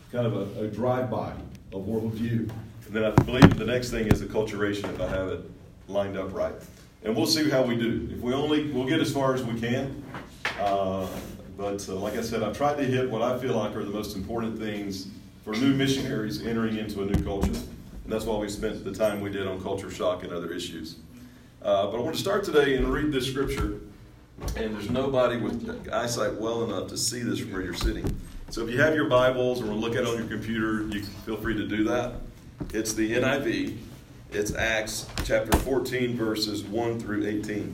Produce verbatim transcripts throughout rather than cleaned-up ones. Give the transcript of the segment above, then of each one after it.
kind of a, a drive-by of worldview. And then I believe the next thing is acculturation, if I have it lined up right. And we'll see how we do. If we only, we'll get as far as we can. Uh, but uh, like I said, I've tried to hit what I feel like are the most important things for new missionaries entering into a new culture. And that's why we spent the time we did on culture shock and other issues. Uh, but I want to start today and read this scripture. And there's nobody with eyesight well enough to see this from where you're sitting. So if you have your Bibles or want to look at it on your computer, you can feel free to do that. It's the N I V. It's Acts chapter fourteen, verses one through eighteen.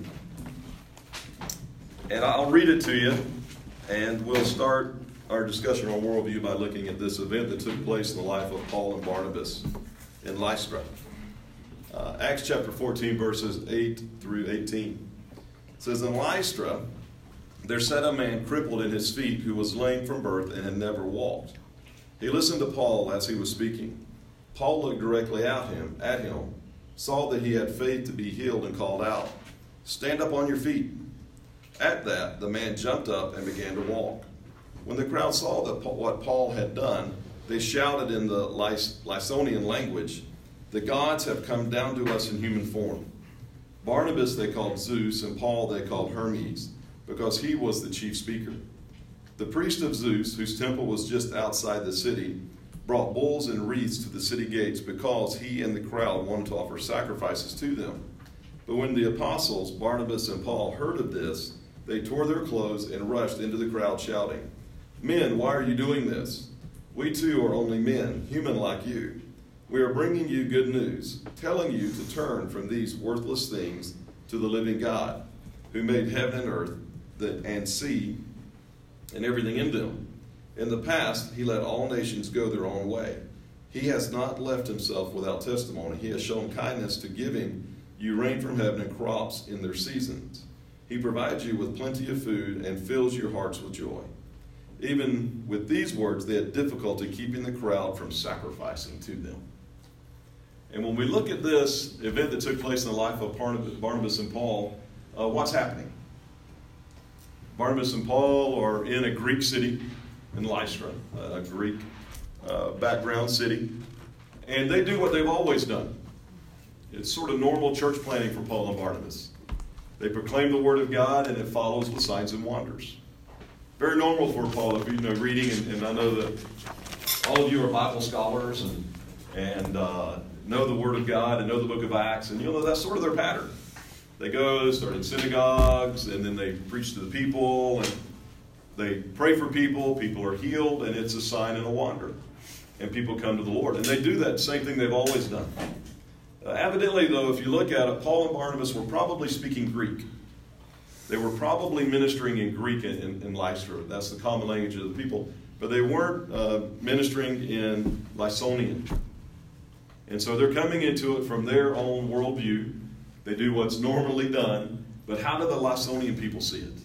And I'll read it to you, and we'll start our discussion on worldview by looking at this event that took place in the life of Paul and Barnabas in Lystra. Uh, Acts chapter fourteen, verses eight through eighteen. It says, in Lystra, there sat a man crippled in his feet who was lame from birth and had never walked. He listened to Paul as he was speaking. Paul looked directly at him, at him, saw that he had faith to be healed, and called out, "Stand up on your feet." At that, the man jumped up and began to walk. When the crowd saw that what Paul had done, they shouted in the Lycaonian language, "The gods have come down to us in human form." Barnabas they called Zeus, and Paul they called Hermes, because he was the chief speaker. The priest of Zeus, whose temple was just outside the city, brought bulls and wreaths to the city gates because he and the crowd wanted to offer sacrifices to them. But when the apostles, Barnabas and Paul, heard of this, they tore their clothes and rushed into the crowd shouting, "Men, why are you doing this? We too are only men, human like you. We are bringing you good news, telling you to turn from these worthless things to the living God, who made heaven and earth and sea and everything in them. In the past, he let all nations go their own way. He has not left himself without testimony. He has shown kindness to giving you rain from heaven and crops in their seasons. He provides you with plenty of food and fills your hearts with joy." Even with these words, they had difficulty keeping the crowd from sacrificing to them. And when we look at this event that took place in the life of Barnabas and Paul, uh, what's happening? Barnabas and Paul are in a Greek city in Lystra, a Greek uh, background city, and they do what they've always done. It's sort of normal church planting for Paul and Barnabas. They proclaim the word of God, and it follows with signs and wonders. Very normal for Paul, if you know reading, and, and I know that all of you are Bible scholars and and uh, know the Word of God and know the book of Acts, and you'll know that's sort of their pattern. They go, start in synagogues, and then they preach to the people, and they pray for people, people are healed, and it's a sign and a wonder. And people come to the Lord. And they do that same thing they've always done. Uh, evidently, though, if you look at it, Paul and Barnabas were probably speaking Greek. They were probably ministering in Greek in, in, in Lystra. That's the common language of the people. But they weren't uh, ministering in Lycaonian. And so they're coming into it from their own worldview. They do what's normally done. But how do the Lycaonian people see it?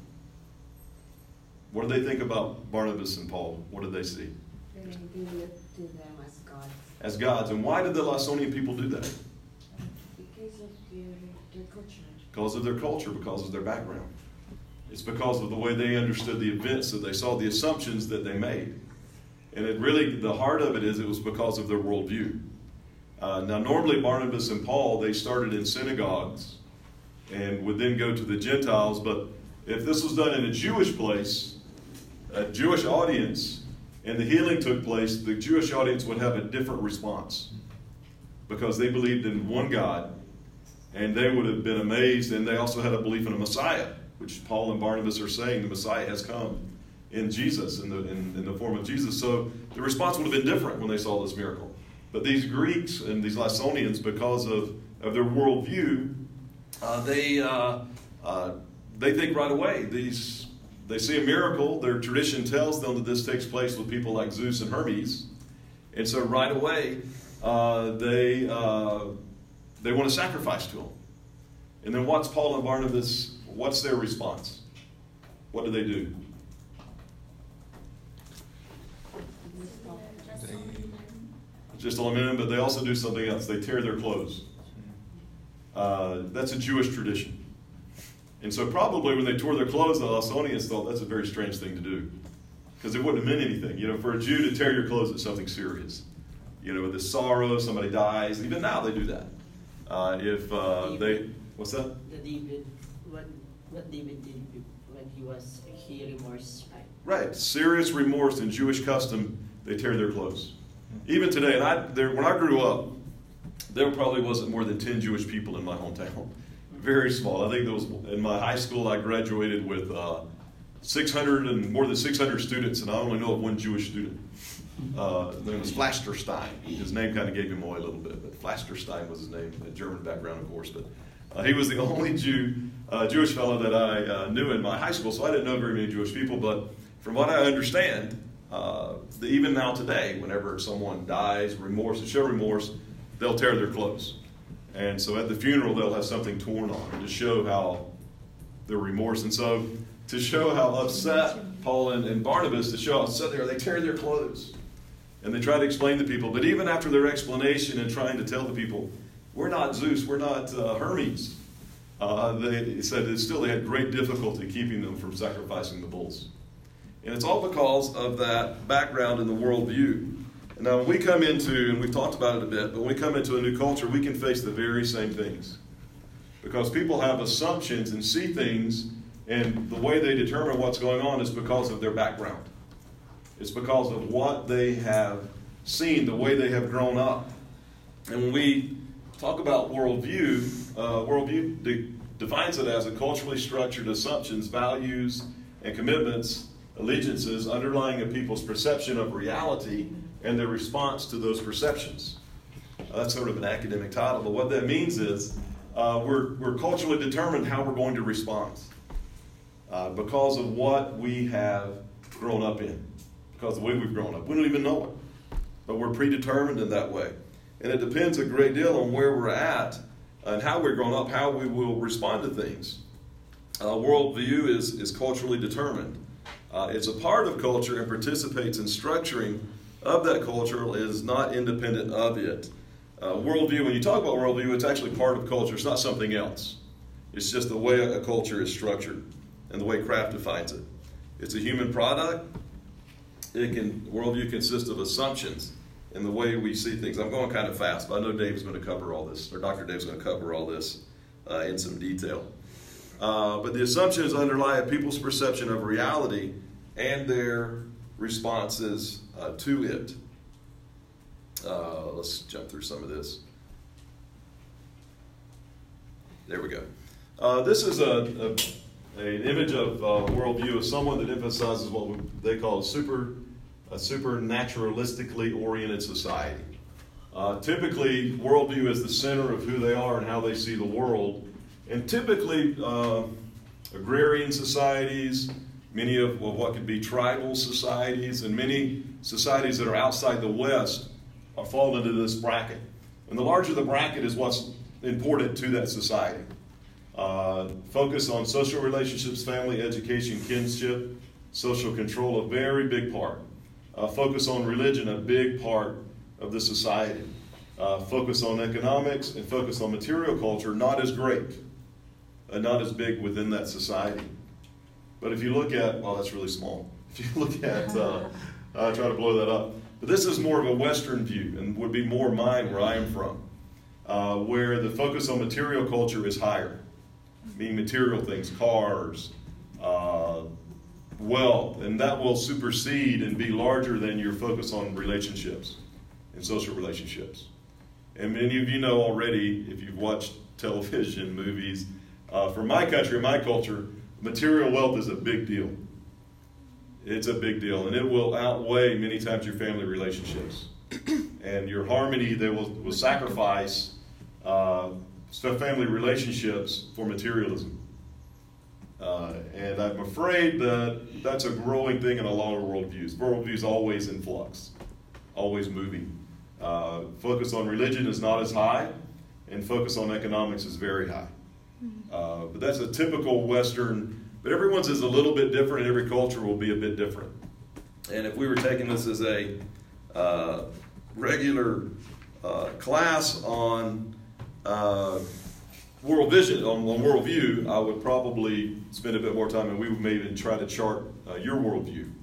What do they think about Barnabas and Paul? What do they see? They look to them as gods. As gods. And why did the Lycaonian people do that? Because of their, their culture. Because of their culture, because of their background. It's because of the way they understood the events, that they saw the assumptions that they made. And it really, the heart of it is, it was because of their worldview. Uh, now, normally Barnabas and Paul, they started in synagogues and would then go to the Gentiles. But if this was done in a Jewish place, a Jewish audience, and the healing took place, the Jewish audience would have a different response because they believed in one God, and they would have been amazed. And they also had a belief in a Messiah, which Paul and Barnabas are saying the Messiah has come in Jesus, in the, in, in the form of Jesus. So the response would have been different when they saw this miracle. But these Greeks and these Lycaonians, because of, of their worldview, uh, they uh, uh, they think right away. These they see a miracle. Their tradition tells them that this takes place with people like Zeus and Hermes, and so right away uh, they uh, they want to sacrifice to them. And then what's Paul and Barnabas? What's their response? What do they do? Just on men, but they also do something else. They tear their clothes. Uh, that's a Jewish tradition. And so probably when they tore their clothes, the Lycaonians thought that's a very strange thing to do. because it wouldn't have meant anything. You know, for a Jew to tear your clothes is something serious. You know, with the sorrow, somebody dies. Even now they do that. Uh, if uh, they, what's that? The David, what what David did when he was he remorse, right? Right, serious remorse in Jewish custom. They tear their clothes. Even today, and I, there, when I grew up, there probably wasn't more than ten Jewish people in my hometown. Very small. I think there was in my high school. I graduated with uh, six hundred and more than six hundred students, and I only know of one Jewish student. Uh, his name was Flasterstein. His name kind of gave him away a little bit, but Flasterstein was his name. A German background, of course, but uh, he was the only Jew, uh, Jewish fellow that I uh, knew in my high school. So I didn't know very many Jewish people, but from what I understand, uh, the, even now today, whenever someone dies, remorse, to show remorse, they'll tear their clothes. And so at the funeral, they'll have something torn on to show how their remorse. And so to show how upset Paul and, and Barnabas, to show how upset they are, they tear their clothes. And they try to explain to people. But even after their explanation and trying to tell the people, we're not Zeus, we're not uh, Hermes, uh, they said that still they had great difficulty keeping them from sacrificing the bulls. And it's all because of that background in the worldview. And now when we come into, and we've talked about it a bit, but when we come into a new culture, we can face the very same things. Because people have assumptions and see things, and the way they determine what's going on is because of their background. It's because of what they have seen, the way they have grown up. And when we talk about worldview, uh, worldview de- defines it as a culturally structured assumptions, values, and commitments, allegiances underlying a people's perception of reality and their response to those perceptions. Uh, that's sort of an academic title, but what that means is uh, we're, we're culturally determined how we're going to respond uh, because of what we have grown up in. Because of the way we've grown up. We don't even know it. But we're predetermined in that way. And it depends a great deal on where we're at and how we're grown up, how we will respond to things. Uh, worldview is, is culturally determined. Uh, it's a part of culture and participates in structuring of that culture, is not independent of it. Uh, worldview, when you talk about worldview, it's actually part of culture. It's not something else. It's just the way a culture is structured and the way Kraft defines it. It's a human product. It can, worldview consists of assumptions in the way we see things. I'm going kind of fast, but I know Dave's going to cover all this, or Doctor Dave's going to cover all this uh, in some detail. Uh, but the assumptions underlie people's perception of reality and their responses uh, to it. Uh, let's jump through some of this. There we go. Uh, this is a, a an image of uh, worldview of someone that emphasizes what we, they call a super, a supernaturalistically oriented society. Uh, typically, worldview is the center of who they are and how they see the world. And typically, uh, agrarian societies, many of well, what could be tribal societies, and many societies that are outside the West are fall into this bracket. And the larger the bracket is what's important to that society. Uh, focus on social relationships, family, education, kinship, social control, a very big part. Uh, focus on religion, a big part of the society. Uh, focus on economics and focus on material culture, not as great, uh, not as big within that society. But if you look at, well, that's really small. If you look at, uh, I try to blow that up. But this is more of a Western view and would be more mine where I am from, uh, where the focus on material culture is higher. Meaning material things, cars, uh, wealth, and that will supersede and be larger than your focus on relationships and social relationships. And many of you know already, if you've watched television, movies, uh, for my country, my culture, material wealth is a big deal. It's a big deal, and it will outweigh many times your family relationships. And your harmony, they will, will sacrifice uh, family relationships for materialism. Uh, and I'm afraid that that's a growing thing in a lot of worldviews. Worldview is always in flux, always moving. Uh, focus on religion is not as high, and focus on economics is very high. Uh, but that's a typical Western, but everyone's is a little bit different, and every culture will be a bit different. And if we were taking this as a uh, regular uh, class on Uh, world vision, on, on worldview, I would probably spend a bit more time, and we would maybe try to chart uh, your worldview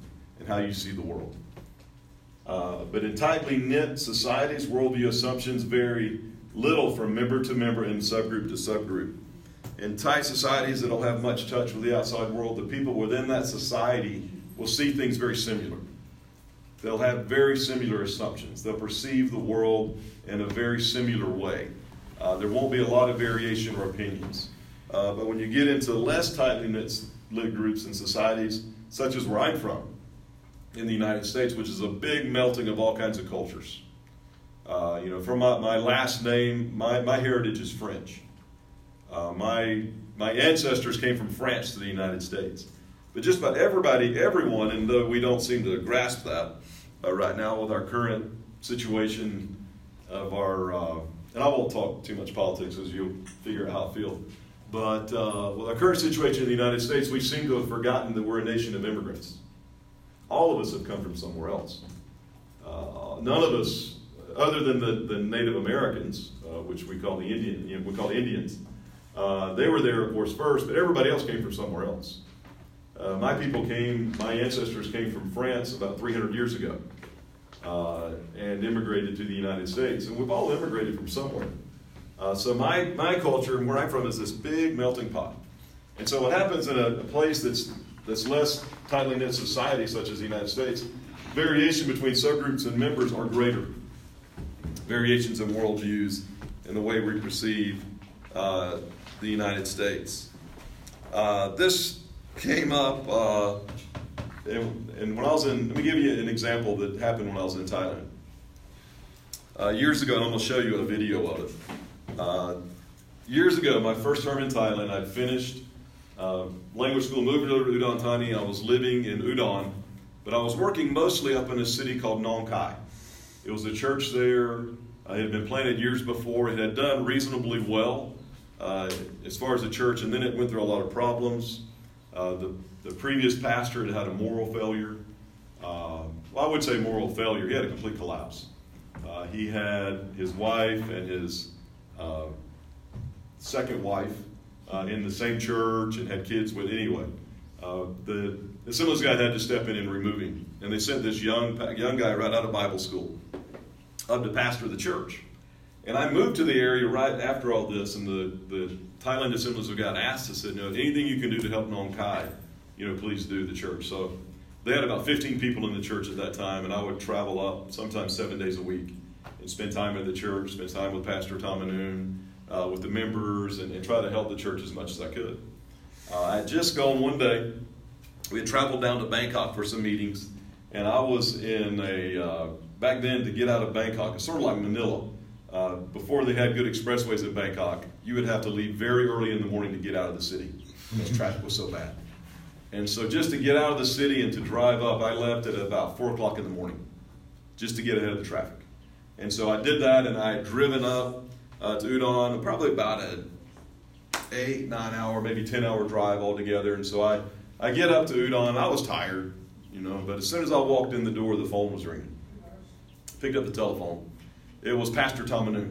and how you see the world. Uh, but in tightly knit societies, worldview assumptions vary little from member to member and subgroup to subgroup. In tight societies that don't have much touch with the outside world, the people within that society will see things very similar. They'll have very similar assumptions. They'll perceive the world in a very similar way. Uh, there won't be a lot of variation or opinions. Uh, but when you get into less tightly knit groups and societies, such as where I'm from, in the United States, which is a big melting of all kinds of cultures. Uh, you know, from my, my last name, my, my heritage is French. Uh, my my ancestors came from France to the United States. But just about everybody, everyone, and though we don't seem to grasp that uh, right now with our current situation of our, uh, and I won't talk too much politics as you'll figure out how I feel, but uh, with our current situation in the United States, we seem to have forgotten that we're a nation of immigrants. All of us have come from somewhere else. Uh, none of us, other than the, the Native Americans, uh, which we call the Indian, you know, we call Indians, uh, they were there, of course, first, but everybody else came from somewhere else. Uh, my people came, my ancestors came from France about three hundred years ago uh, and immigrated to the United States. And we've all immigrated from somewhere. Uh, so my, my culture and where I'm from is this big melting pot. And so what happens in a, a place that's that's less tightly knit society, such as the United States, variation between subgroups and members are greater. Variations in worldviews and the way we perceive uh, the United States. Uh, this came up, uh, and, and when I was in, let me give you an example that happened when I was in Thailand. Uh, years ago, and I'm going to show you a video of it. Uh, years ago, my first term in Thailand, I'd finished Uh, language school, moved to Udon Thani. I was living in Udon, but I was working mostly up in a city called Nong Khai. It was a church there. It had been planted years before. It had done reasonably well uh, as far as the church, and then it went through a lot of problems. Uh, the, the previous pastor had had a moral failure. Uh, well, I would say moral failure. He had a complete collapse. Uh, he had his wife and his uh, second wife Uh, in the same church and had kids with anyway. Uh, the the Assemblies guy had to step in and remove him. And they sent this young young guy right out of Bible school up to pastor the church. And I moved to the area right after all this, and the, the Thailand Assemblies of God asked us, said, "No, anything you can do to help Nong Khai, you know, please do the church." So they had about fifteen people in the church at that time, and I would travel up sometimes seven days a week and spend time at the church, spend time with Pastor Tom Anoon, Uh, with the members, and, and try to help the church as much as I could. Uh, I had just gone one day. We had traveled down to Bangkok for some meetings, and I was in a, uh, back then to get out of Bangkok, it's sort of like Manila. Uh, before they had good expressways in Bangkok, you would have to leave very early in the morning to get out of the city because traffic was so bad. And so just to get out of the city and to drive up, I left at about four o'clock in the morning just to get ahead of the traffic. And so I did that, and I had driven up Uh, to Udon, probably about an eight, nine hour, maybe ten hour drive altogether. And so I, I get up to Udon. I was tired, you know, but as soon as I walked in the door, the phone was ringing. Picked up the telephone. It was Pastor Tom Anoon,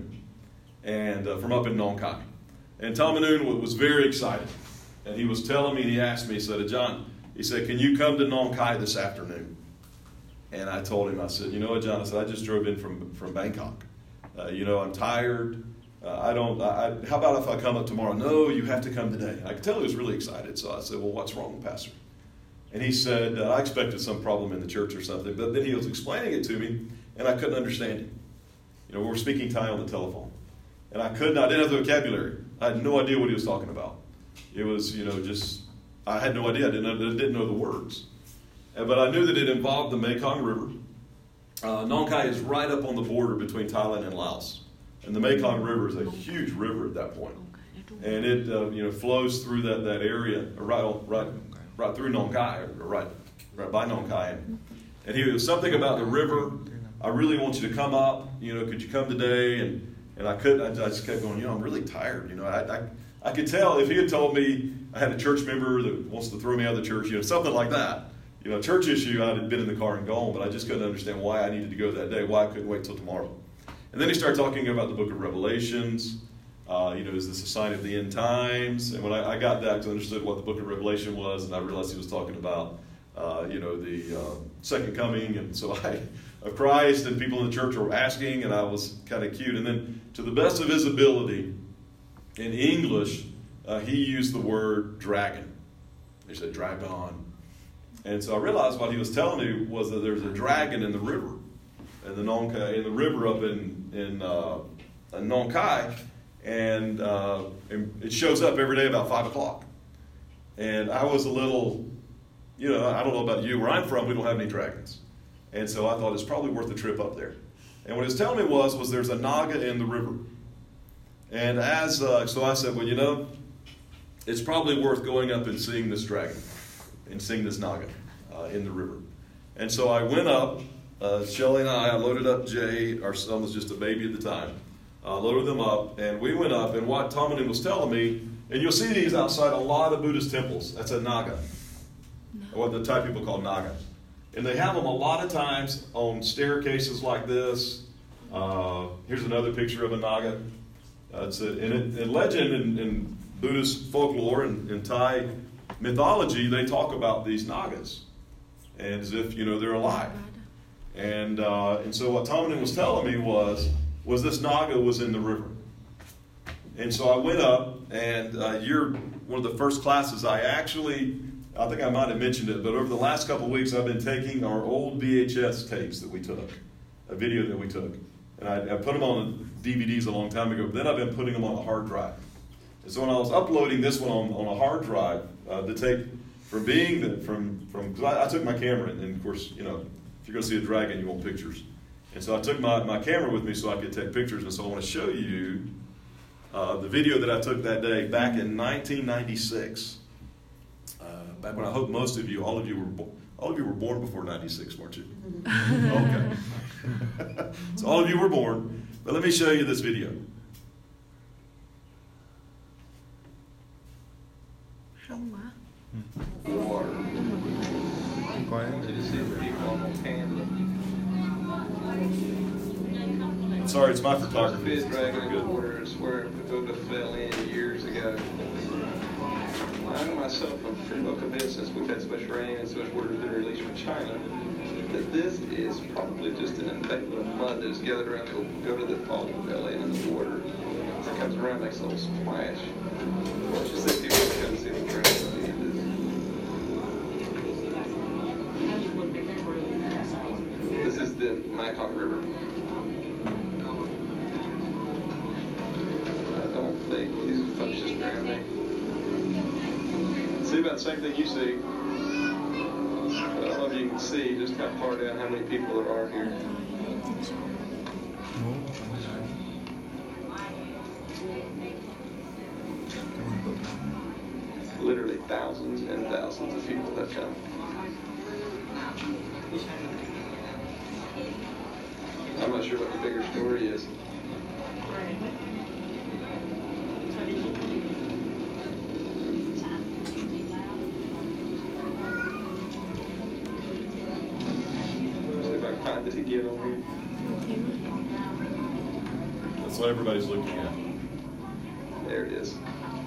and uh, from up in Nong Khai. And Tom Anoon was very excited. And he was telling me, and he asked me, he said, "John," he said, "can you come to Nong Khai this afternoon?" And I told him, I said, "You know what, John?" I said, "I just drove in from, from Bangkok. Uh, you know, I'm tired. Uh, I don't, I, I, how about if I come up tomorrow?" "No, you have to come today." I could tell he was really excited. So I said, "Well, what's wrong, Pastor?" And he said, uh, "I expected some problem in the church or something." But then he was explaining it to me, and I couldn't understand it. You know, we were speaking Thai on the telephone. And I couldn't, I didn't have the vocabulary. I had no idea what he was talking about. It was, you know, just, I had no idea. I didn't know, I didn't know the words. And, but I knew that it involved the Mekong River. Uh, Nong Khai is right up on the border between Thailand and Laos. And the Mekong River is a huge river at that point. And it uh, you know, flows through that, that area, right, right, right through Nong Khai, or right, right by Nong Khai. And, and he was something about the river. "I really want you to come up. You know, could you come today?" And and I couldn't. I, I just kept going, you know, "I'm really tired." You know, I, I I could tell if he had told me I had a church member that wants to throw me out of the church, you know, something like that. You know, church issue, I'd have been in the car and gone, but I just couldn't understand why I needed to go that day, why I couldn't wait till tomorrow. And then he started talking about the book of Revelations. Uh, you know, is this a sign of the end times? And when I, I got that, I understood what the book of Revelation was, and I realized he was talking about uh, you know, the uh, second coming, and so I of Christ, and people in the church were asking, and I was kind of cute. And then, to the best of his ability, in English, uh, he used the word dragon. He said dragon. And so I realized what he was telling me was that there's a dragon in the river, in the Nong Khai, in the river up in in, uh, in Nong Khai, and, uh, and it shows up every day about five o'clock. And I was a little, you know, I don't know about you. Where I'm from, we don't have any dragons, and so I thought it's probably worth a trip up there. And what he was telling me was was there's a naga in the river, and as uh, so I said, well, you know, it's probably worth going up and seeing this dragon and seeing this naga uh, in the river. And so I went up. Uh, Shelly and I, I loaded up Jay. Our son was just a baby at the time. Uh, loaded them up, and we went up. And what Tomanin was telling me, and you'll see these outside a lot of Buddhist temples. That's a naga, no. What the Thai people call naga. And they have them a lot of times on staircases like this. Uh, here's another picture of a naga. Uh, it's a, in, in legend and in, in Buddhist folklore and in Thai mythology, they talk about these nagas and as if, you know, they're alive. And uh, and so what Tomanin was telling me was was this naga was in the river. And so I went up, and uh, you're one of the first classes I actually, I think I might have mentioned it, but over the last couple of weeks I've been taking our old V H S tapes that we took, a video that we took, and I, I put them on D V Ds a long time ago, but then I've been putting them on a hard drive. And so when I was uploading this one on, on a hard drive, uh, the tape, from being, the, from, from cause I, I took my camera, and, and of course, you know, if you're going to see a dragon, you want pictures. And so I took my, my camera with me so I could take pictures, and so I want to show you uh, the video that I took that day back in nineteen ninety-six. Uh, back when I hope most of you, all of you were bo- all of you were born before ninety-six, weren't you? Okay. So all of you were born, but let me show you this video. Water. Did you see the people almost handling? Sorry, it's my There's a photography. big dragon in the water. It's where Buddha fell in years ago. I know myself from local bit since we've had so much rain and so much water has been released from China, that this is probably just an embankment of mud that is gathered around the go to the fall and fell in in the water. It comes around, makes a little splash. Let's just say people come see the dragon. This is the Mekong River. I don't think these folks just drowned me. See about the same thing you see. I don't know if you can see just how far down, how many people there are here. Literally thousands and thousands of people have come. I'm not sure what the bigger story is. See if I can find it again on here. That's what everybody's looking at. There it is.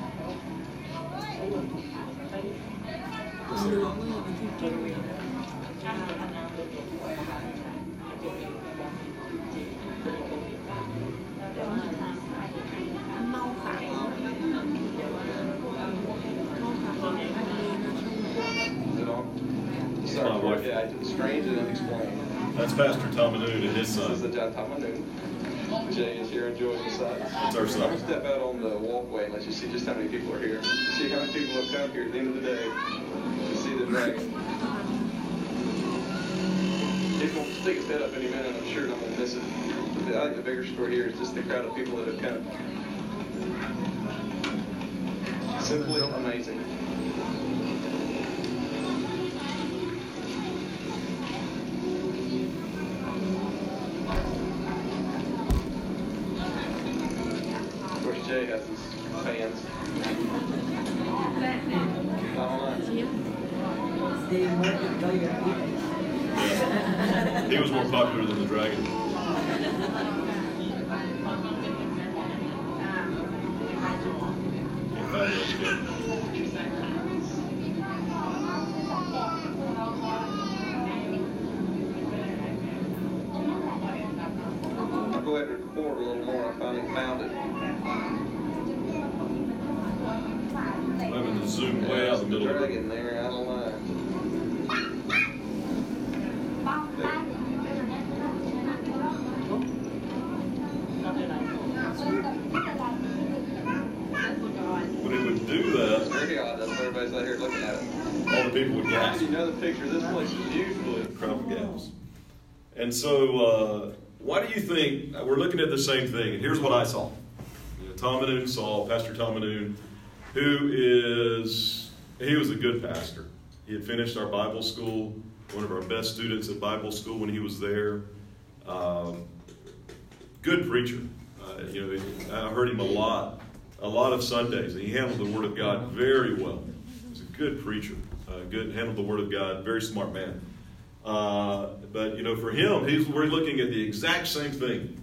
Is it on? Sorry, My wife. yeah, it's strange and unexplained. That's Pastor Tomanoon and his This is the son. John Tomanoon. Jay is here enjoying the sights. That's our I'm son. going to step out on the walkway and let you see just how many people are here. See how many people have come here at the end of the day to see the dragon. He's going to stick his head up any minute, I'm sure, and I'm going to miss it. I think the bigger story here is just the crowd of people that have come. Simply amazing. Of course, Jay has his fans. Not online. They multiply your people. He was more popular than the dragon. Can't find it again. go ahead and record a little more. I finally found it. I'm having to zoom way out in the middle of it. Dragon there, I don't know. When it would do that, It's very odd. That's why everybody's out here looking at it. all the people would How gasp. did you know the picture? This place is usually. Crowd of gals. And so, uh, why do you think we're looking at the same thing? And here's what I saw. You know, Tom Manoon saw, Pastor Tom Manoon, who is, he was a good pastor. He had finished our Bible school, one of our best students at Bible school when he was there. Um, good preacher. Uh, you know, I heard him a lot, a lot of Sundays, and he handled the Word of God very well. He was a good preacher, uh, good handled the Word of God, very smart man. Uh, but, you know, for him, he's, we're looking at the exact same thing.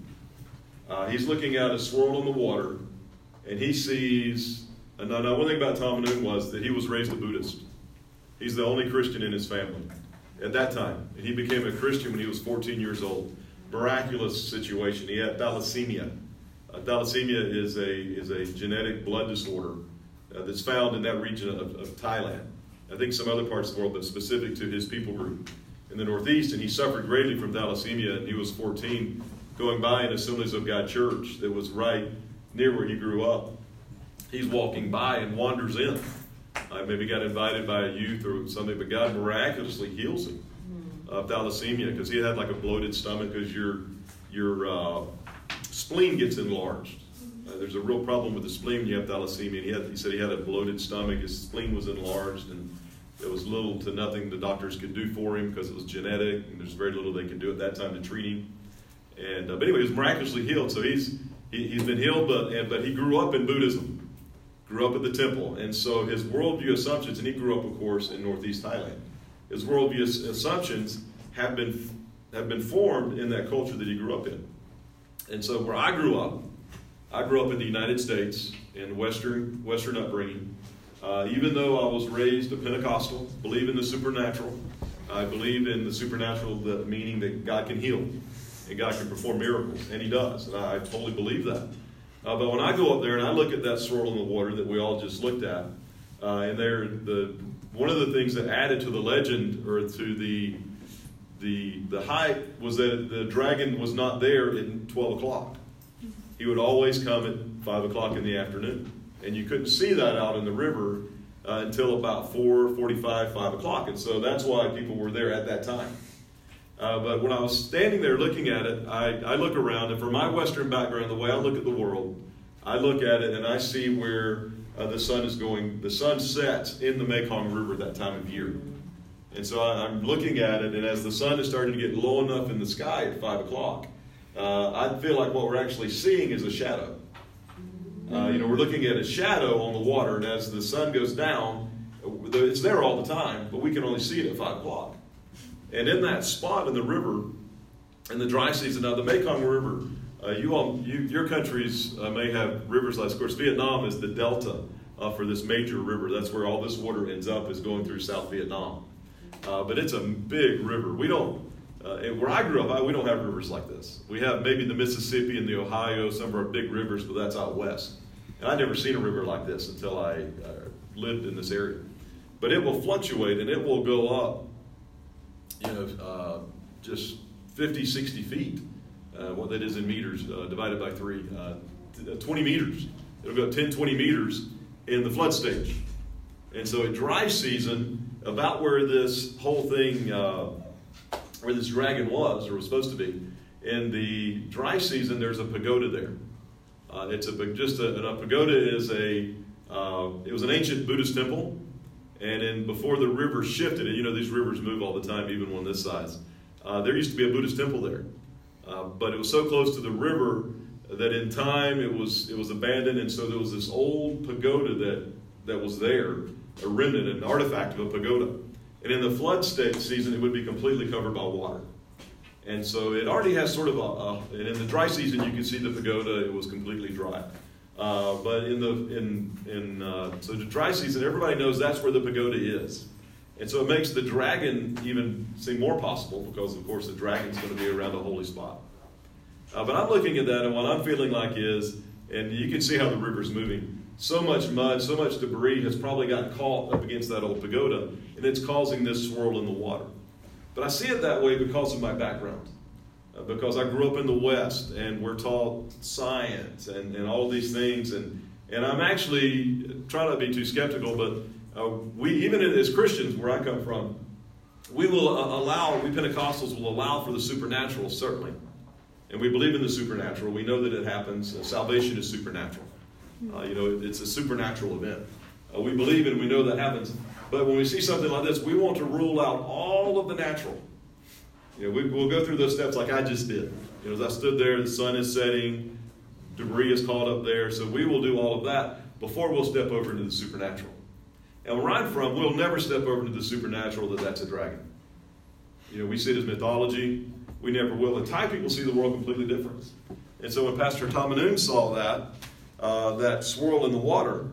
Uh, he's looking at a swirl in the water, and he sees, and now, now one thing about Tom Manoon was that he was raised a Buddhist. He's the only Christian in his family at that time. And he became a Christian when he was fourteen years old. Miraculous situation. He had thalassemia. Uh, thalassemia is a, is a genetic blood disorder uh, that's found in that region of, of Thailand. I think some other parts of the world, but specific to his people group in the Northeast. And he suffered greatly from thalassemia, and he was fourteen, going by an Assemblies of God church that was right near where he grew up. He's walking by and wanders in. Uh, maybe got invited by a youth or something, but God miraculously heals him of thalassemia because he had like a bloated stomach because your your uh, spleen gets enlarged. Uh, there's a real problem with the spleen when you have thalassemia. And he, had, he said he had a bloated stomach. His spleen was enlarged, and there was little to nothing the doctors could do for him because it was genetic, and there's very little they could do at that time to treat him. And uh, but anyway, he was miraculously healed. So he's he, he's been healed, but and, but he grew up in Buddhism. Grew up at the temple, and so his worldview assumptions, and he grew up, of course, in Northeast Thailand. His worldview assumptions have been have been formed in that culture that he grew up in. And so where I grew up, I grew up in the United States in Western Western upbringing. Uh, even though I was raised a Pentecostal, believe in the supernatural. I believe in the supernatural, the meaning that God can heal and God can perform miracles, and He does, and I, I totally believe that. Uh, but when I go up there and I look at that swirl in the water that we all just looked at, uh, and there, the one of the things that added to the legend or to the the the hype was that the dragon was not there at twelve o'clock. He would always come at five o'clock in the afternoon, and you couldn't see that out in the river uh, until about four forty-five, five o'clock, and so that's why people were there at that time. Uh, but when I was standing there looking at it, I, I look around, and from my Western background, the way I look at the world, I look at it and I see where uh, the sun is going. The sun sets in the Mekong River that time of year. And so I, I'm looking at it, and as the sun is starting to get low enough in the sky at five o'clock, uh, I feel like what we're actually seeing is a shadow. Uh, you know, we're looking at a shadow on the water, and as the sun goes down, it's there all the time, but we can only see it at five o'clock. And in that spot in the river, in the dry season, now the Mekong River, uh, you all, you, your countries uh, may have rivers like, of course, Vietnam is the delta uh, for this major river. That's where all this water ends up, is going through South Vietnam. Uh, but it's a big river. We don't, uh, and where I grew up, I, we don't have rivers like this. We have maybe the Mississippi and the Ohio, some of our big rivers, but that's out west. And I'd never seen a river like this until I uh, lived in this area. But it will fluctuate, and it will go up, you know, uh, just fifty, sixty feet, uh, what that is in meters, uh, divided by three, uh, twenty meters. It'll go ten, twenty meters in the flood stage. And so at dry season, about where this whole thing, uh, where this dragon was, or was supposed to be, in the dry season, there's a pagoda there. Uh, it's a just a, a pagoda is a, uh, it was an ancient Buddhist temple. And then before the river shifted, and you know these rivers move all the time, even one this size, uh, there used to be a Buddhist temple there. Uh, but it was so close to the river that in time it was it was abandoned, and so there was this old pagoda that, that was there, a remnant, an artifact of a pagoda. And in the flood state season, it would be completely covered by water. And so it already has sort of a, a and in the dry season, you can see the pagoda, it was completely dry. Uh, but in the in in uh, so the dry season, everybody knows that's where the pagoda is, and so it makes the dragon even seem more possible because, of course, the dragon's going to be around a holy spot. Uh, but I'm looking at that, and what I'm feeling like is, and you can see how the river's moving. So much mud, so much debris has probably gotten caught up against that old pagoda, and it's causing this swirl in the water. But I see it that way because of my background. Uh, because I grew up in the West, and we're taught science and, and all these things. And, and I'm actually trying not to be too skeptical, but uh, we, even as Christians, where I come from, we will uh, allow, we Pentecostals will allow for the supernatural, certainly. And we believe in the supernatural. We know that it happens. Uh, salvation is supernatural. Uh, you know, it, it's a supernatural event. Uh, we believe it and we know that happens. But when we see something like this, we want to rule out all of the natural. You know, we, we'll go through those steps like I just did. You know, as I stood there, the sun is setting, debris is caught up there. So we will do all of that before we'll step over into the supernatural. And where I'm from, we'll never step over into the supernatural that that's a dragon. You know, we see it as mythology. We never will. And Thai people see the world completely different. And so when Pastor Tamanoon saw that, uh, that swirl in the water,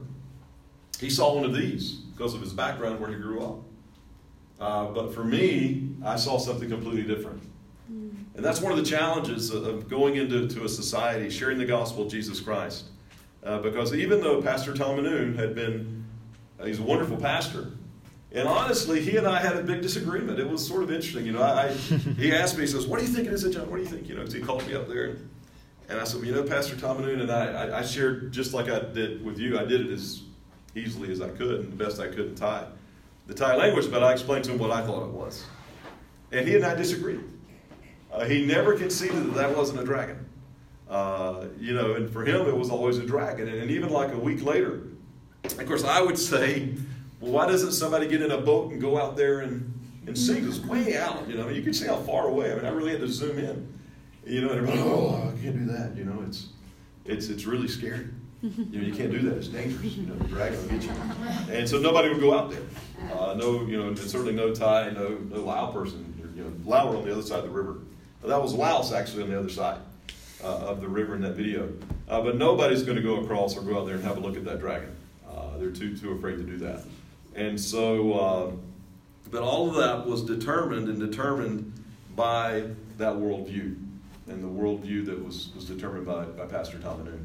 he saw one of these because of his background where he grew up. Uh, but for me, I saw something completely different. Mm. And that's one of the challenges of going into to a society, sharing the gospel of Jesus Christ. Uh, because even though Pastor Tamanoon had been, uh, he's a wonderful pastor, and honestly, he and I had a big disagreement. It was sort of interesting. You know, I, I he asked me, he says, "What do you think it is, John? What do you think?" You know, because he called me up there. And I said, well, you know, Pastor Tamanoon and I, I, I shared just like I did with you. I did it as easily as I could and the best I could in Thai. The Thai language, but I explained to him what I thought it was. And he and I disagreed. Uh, he never conceded that that wasn't a dragon. Uh, you know, and for him, it was always a dragon. And, and even like a week later, of course, I would say, well, why doesn't somebody get in a boat and go out there and, and see? It was way out, you know. You can see how far away. I mean, I really had to zoom in. You know, and everybody, oh, I can't do that. You know, it's it's it's really scary. You know, you can't do that. It's dangerous. You know, the dragon will get you. And so nobody would go out there. Uh, no, you know, and certainly no Thai, no no Lao person. You know, Lao were on the other side of the river. That was Laos actually on the other side uh, of the river in that video. Uh, but nobody's going to go across or go out there and have a look at that dragon. Uh, they're too too afraid to do that. And so, uh, but all of that was determined and determined by that worldview. And the worldview that was, was determined by, by Pastor Tamanoon.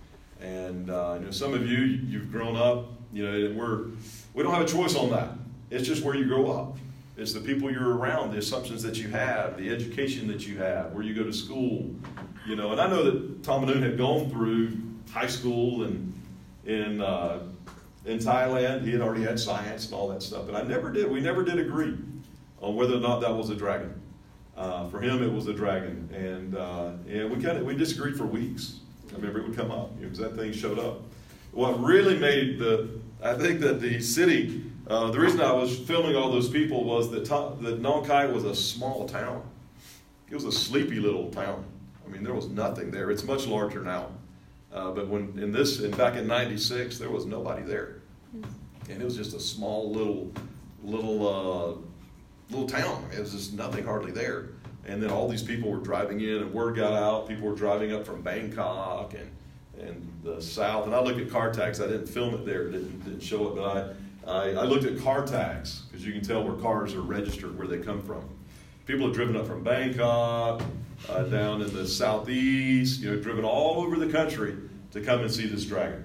And uh, you know, some of you, you've grown up, you know, and we're, we don't have a choice on that. It's just where you grow up. It's the people you're around, the assumptions that you have, the education that you have, where you go to school. You know, and I know that Tamanoon had gone through high school and in, uh, in Thailand. He had already had science and all that stuff. But I never did, we never did agree on whether or not that was a dragon. Uh, for him, it was a dragon, and uh, and we kind of we disagreed for weeks. I remember it would come up because that thing showed up. What really made the I think that the city, uh, the reason I was filming all those people was that Ta- that Nong Khai was a small town. It was a sleepy little town. I mean, there was nothing there. It's much larger now, uh, but when in this and back in ninety-six, there was nobody there, and it was just a small little little. Uh, little town. It was just nothing hardly there. And then all these people were driving in and word got out. People were driving up from Bangkok and, and the south. And I looked at car tags. I didn't film it there. It didn't, didn't show it. But I, I, I looked at car tags because you can tell where cars are registered, where they come from. People have driven up from Bangkok, uh, down in the southeast, you know, driven all over the country to come and see this dragon.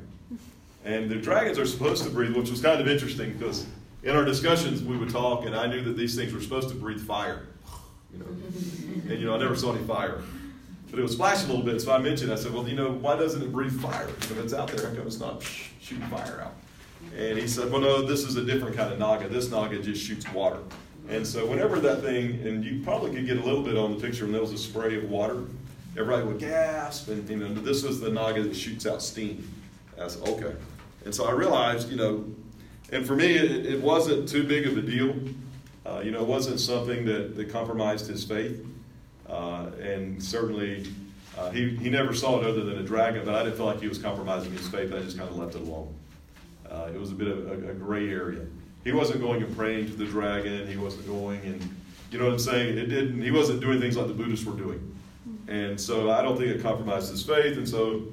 And the dragons are supposed to breathe, which was kind of interesting because in our discussions, we would talk, and I knew that these things were supposed to breathe fire. You know, and you know, I never saw any fire, but it was splashing a little bit. So I mentioned, I said, "Well, you know, why doesn't it breathe fire? If it's out there, how come it's not shooting fire out?" And he said, "Well, no, this is a different kind of naga. This naga just shoots water." And so whenever that thing, and you probably could get a little bit on the picture, when there was a spray of water, everybody would gasp, and you know, this is the naga that shoots out steam. And I said, "Okay," and so I realized, you know. And for me, it, it wasn't too big of a deal. Uh, you know, it wasn't something that, that compromised his faith. Uh, and certainly, uh, he, he never saw it other than a dragon, but I didn't feel like he was compromising his faith. I just kind of left it alone. Uh, it was a bit of a, a gray area. He wasn't going and praying to the dragon. He wasn't going and, you know what I'm saying? It didn't. He wasn't doing things like the Buddhists were doing. And so I don't think it compromised his faith. And so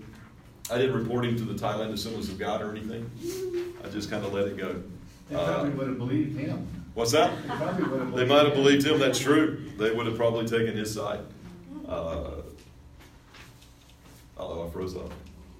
I didn't report him to the Thailand Assemblies of God or anything. I just kind of let it go. They probably Uh, would have believed him. what's that? They probably would have They might have believed him. That's true. They would have probably taken his side. Uh, froze up. Uh,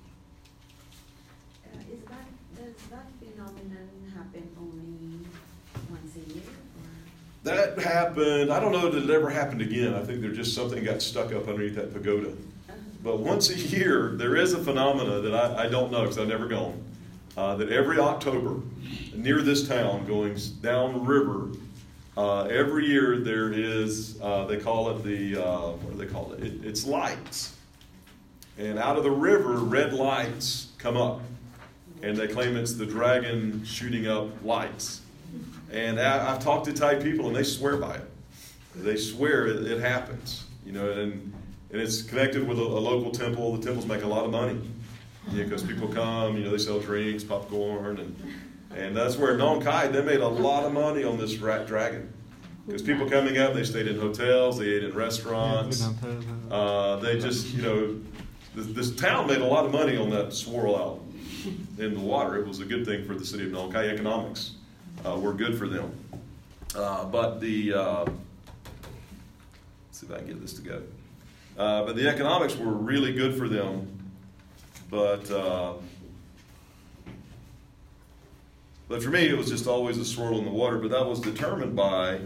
is that, does that phenomenon happen only once a year? Or? That happened, I don't know that it ever happened again. I think there just something got stuck up underneath that pagoda. But once a year, there is a phenomena that I, I don't know because I've never gone, uh, that every October, near this town, going down the river, uh, every year there is, uh, they call it the, uh, what do they call it? it? It's lights. And out of the river, red lights come up. And they claim it's the dragon shooting up lights. And I, I've talked to Thai people, and they swear by it. They swear it, it happens. You know, and and it's connected with a, a local temple. The temples make a lot of money because yeah, people come. You know, they sell drinks, popcorn, and and that's where Nong Khai, they made a lot of money on this rat dragon because people coming out, they stayed in hotels, they ate in restaurants. Uh, they just, you know, this, this town made a lot of money on that swirl out in the water. It was a good thing for the city of Nong Khai. Economics uh, were good for them. Uh, but the, uh, let's see if I can get this to go. Uh, but the economics were really good for them. But, uh, but for me, it was just always a swirl in the water. But that was determined by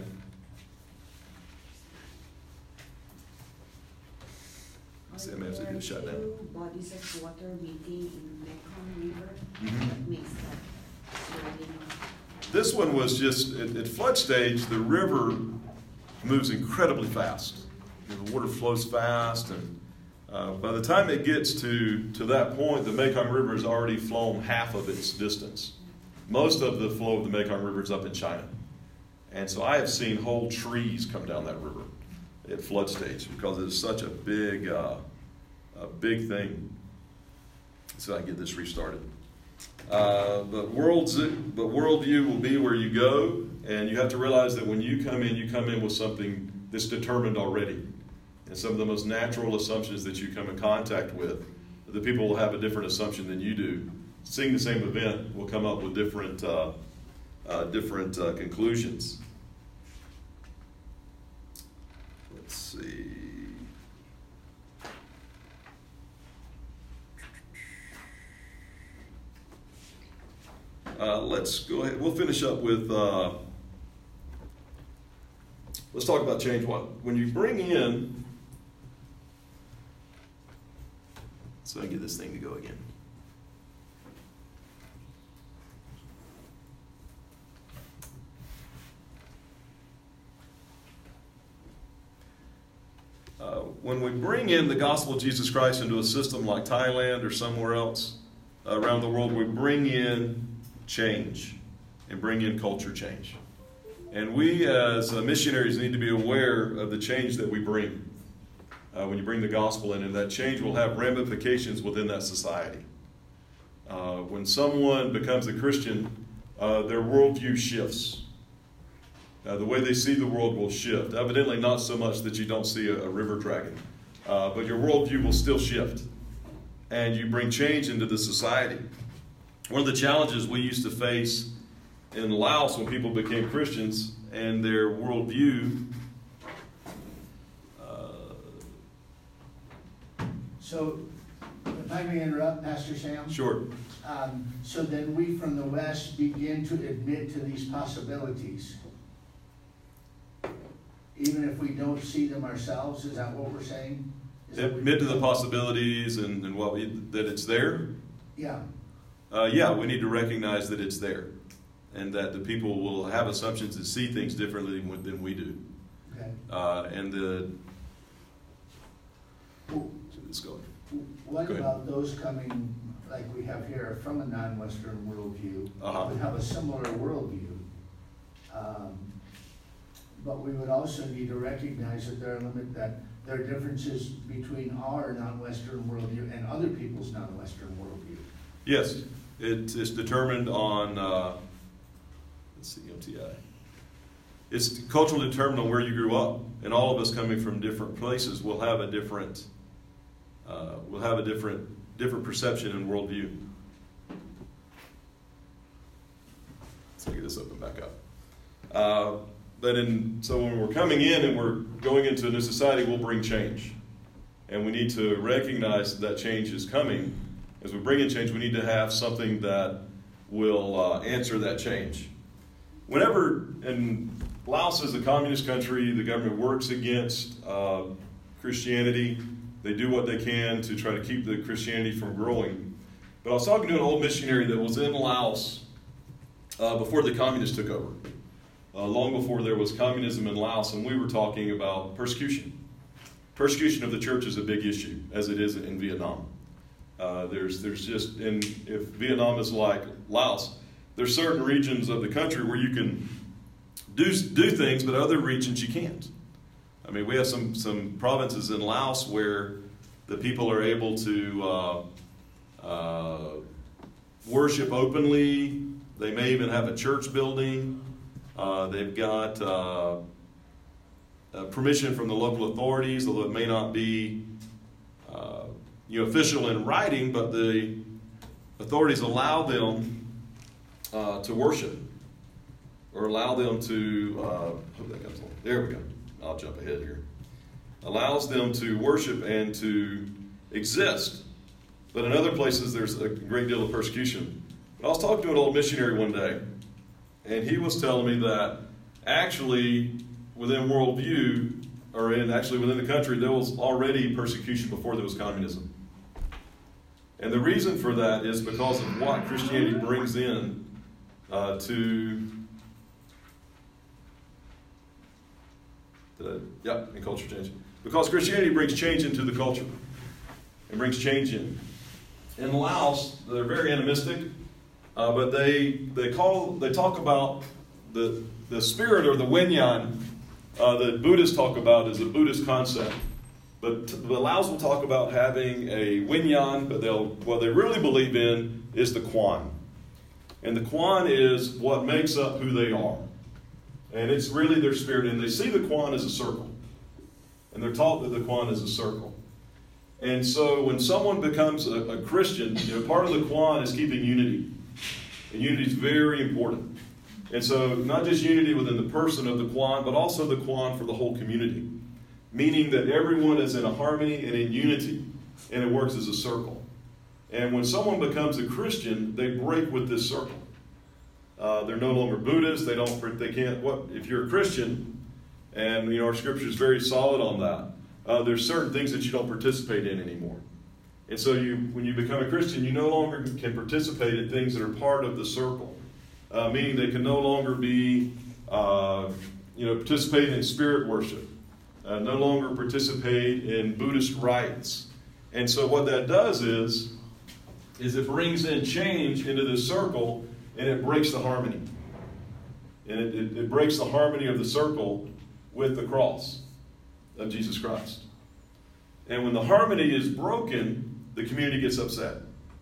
Are I may have to get it shut down. two bodies of water meeting in Mekong River Mm-hmm. that makes that swirling? This one was just, at, at flood stage, the river moves incredibly fast. You know, the water flows fast, and uh, by the time it gets to, to that point, the Mekong River has already flown half of its distance. Most of the flow of the Mekong River is up in China. And so I have seen whole trees come down that river at flood stage because it's such a big, uh, a big thing. So I can get this restarted. Uh, but world's, but worldview will be where you go, and you have to realize that when you come in, you come in with something that's determined already. And some of the most natural assumptions that you come in contact with, the people will have a different assumption than you do. Seeing the same event will come up with different, uh, uh, different uh, conclusions. Let's see. Uh, let's go ahead. We'll finish up with, uh, let's talk about change one. When you bring in, so I can get this thing to go again. Uh, when we bring in the gospel of Jesus Christ into a system like Thailand or somewhere else uh, around the world, we bring in change and bring in culture change. And we as uh, missionaries need to be aware of the change that we bring. Uh, when you bring the gospel in, and that change will have ramifications within that society. Uh, when someone becomes a Christian, uh, their worldview shifts. Uh, the way they see the world will shift. Evidently not so much that you don't see a, a river dragon, uh, but your worldview will still shift. And you bring change into the society. One of the challenges we used to face in Laos when people became Christians and their worldview. Uh, so, if I may interrupt, Pastor Sam? Sure. Um, so then we from the West begin to admit to these possibilities. Even if we don't see them ourselves, is that what we're saying? Is that Admit to the what- possibilities and, and what we, that it's there. Yeah. Uh, yeah, we need to recognize that it's there, and that the people will have assumptions and see things differently than we do. Okay. Uh, and the Well, so it's going. what Go ahead. about those coming, like we have here, from a non-Western worldview, Uh-huh. would have a similar worldview? Um, but we would also need to recognize that there are limit that there are differences between our non-Western worldview and other people's non-Western worldview. Yes, it is determined on. Uh, let's see, O T I. It's culturally determined on where you grew up, and all of us coming from different places will have a different. Uh, will have a different different perception and worldview. Let's get this open back up. Uh, but in so when we're coming in and we're going into a new society, we'll bring change, And we need to recognize that, that change is coming. As we bring in change, we need to have something that will uh, answer that change. Whenever, and Laos is a communist country, the government works against uh, Christianity. They do what they can to try to keep the Christianity from growing. But I was talking to an old missionary that was in Laos uh, before the communists took over, uh, long before there was communism in Laos, and we were talking about persecution. Persecution of the church is a big issue, as it is in Vietnam. Uh, there's there's just, in, if Vietnam is like Laos, there's certain regions of the country where you can do do things, but other regions you can't. I mean, we have some, some provinces in Laos where the people are able to uh, uh, worship openly. They may even have a church building. Uh, they've got uh, uh, permission from the local authorities, although it may not be uh, you know, official in writing, but the authorities allow them uh, to worship or allow them to, uh, hope that comes along. There we go. I'll jump ahead here. Allows them to worship and to exist. But in other places, there's a great deal of persecution. But I was talking to an old missionary one day, and he was telling me that actually within worldview, or in actually within the country, there was already persecution before there was communism. And the reason for that is because of what Christianity brings in uh, to... Uh, yeah, and culture change. Because Christianity brings change into the culture. It brings change in. In Laos, they're very animistic, uh, but they they call they talk about the the spirit or the Winyan uh, that Buddhists talk about as a Buddhist concept. But the Laos will talk about having a Winyan, but they'll what they really believe in is the Quan. And the Quan is what makes up who they are. And it's really their spirit. And they see the Quan as a circle. And they're taught that the Quan is a circle. And so when someone becomes a, a Christian, you know, part of the Quan is keeping unity. And unity is very important. And so not just unity within the person of the Quan, but also the Quan for the whole community. Meaning that everyone is in a harmony and in unity. And it works as a circle. And when someone becomes a Christian, they break with this circle. Uh, they're no longer Buddhists. They don't. They can't. What if you're a Christian? And you know our scripture is very solid on that. Uh, there's certain things that you don't participate in anymore. And so you, when you become a Christian, you no longer can participate in things that are part of the circle. Uh, meaning they can no longer be, uh, you know, participating in spirit worship. Uh, no longer participate in Buddhist rites. And so what that does is, is it brings in change into this circle. And it breaks the harmony. And it, it, it breaks the harmony of the circle with the cross of Jesus Christ. And when the harmony is broken, the community gets upset.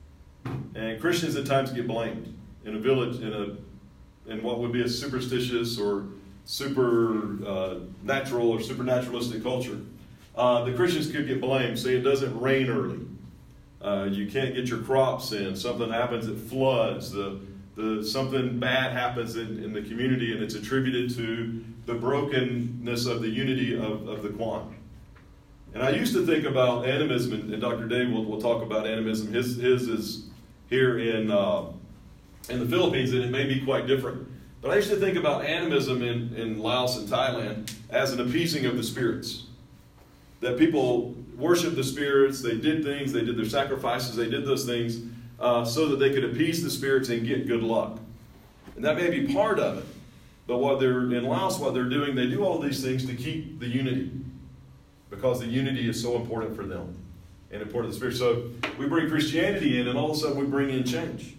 And Christians at times get blamed in a village, in a in what would be a superstitious or super uh, natural or supernaturalistic culture. Uh, the Christians could get blamed. Say it doesn't rain early. Uh, you can't get your crops in. Something happens, it floods. The The, something bad happens in, in the community, and it's attributed to the brokenness of the unity of, of the Quan. And I used to think about animism, and, and Doctor Dave will, will talk about animism. His, his is here in, uh, in the Philippines, and it may be quite different. But I used to think about animism in, in Laos and Thailand as an appeasing of the spirits. That people worshiped the spirits, they did things, they did their sacrifices, they did those things, Uh, so that they could appease the spirits and get good luck. And that may be part of it. But what they're in Laos, what they're doing, they do all these things to keep the unity. Because the unity is so important for them. And important to the spirit. So we bring Christianity in, and all of a sudden we bring in change.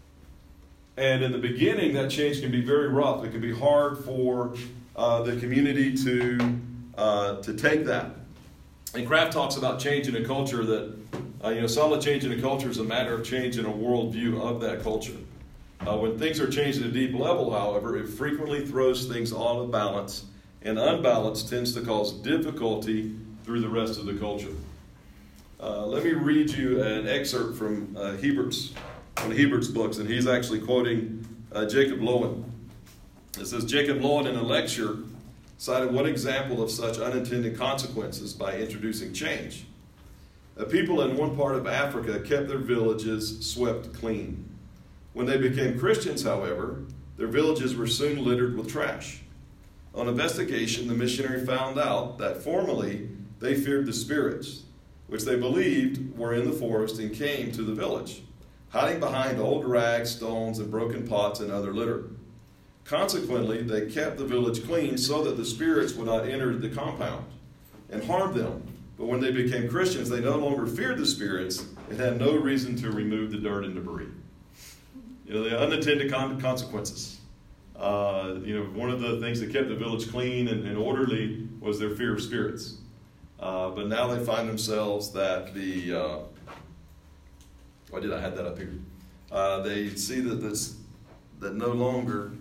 And in the beginning, that change can be very rough. It can be hard for uh, the community to, uh, to take that. And Kraft talks about change in a culture that Uh, you know, solid change in a culture is a matter of change in a worldview of that culture. Uh, when things are changed at a deep level, however, it frequently throws things out of balance, and unbalance tends to cause difficulty through the rest of the culture. Uh, let me read you an excerpt from uh, Hebert's, one of Hebert's books, and he's actually quoting uh, Jacob Lowen. It says, Jacob Lowen in a lecture cited one example of such unintended consequences by introducing change. A people in one part of Africa kept their villages swept clean. When they became Christians, however, their villages were soon littered with trash. On investigation, the missionary found out that formerly they feared the spirits, which they believed were in the forest, and came to the village, hiding behind old rags, stones, and broken pots and other litter. Consequently, they kept the village clean so that the spirits would not enter the compound and harm them. But when they became Christians, they no longer feared the spirits and had no reason to remove the dirt and debris. You know, the unintended con- consequences. Uh, you know, one of the things that kept the village clean and, and orderly was their fear of spirits. Uh, but now they find themselves that the, uh, why did I have that up here? Uh, they see that this, that no longer,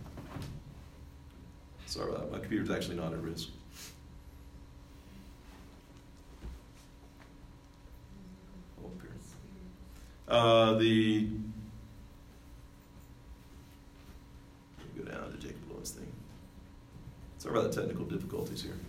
sorry about that, my computer's actually not at risk. Uh, the, go down to Jacob Lewis thing. Sorry about the technical difficulties here.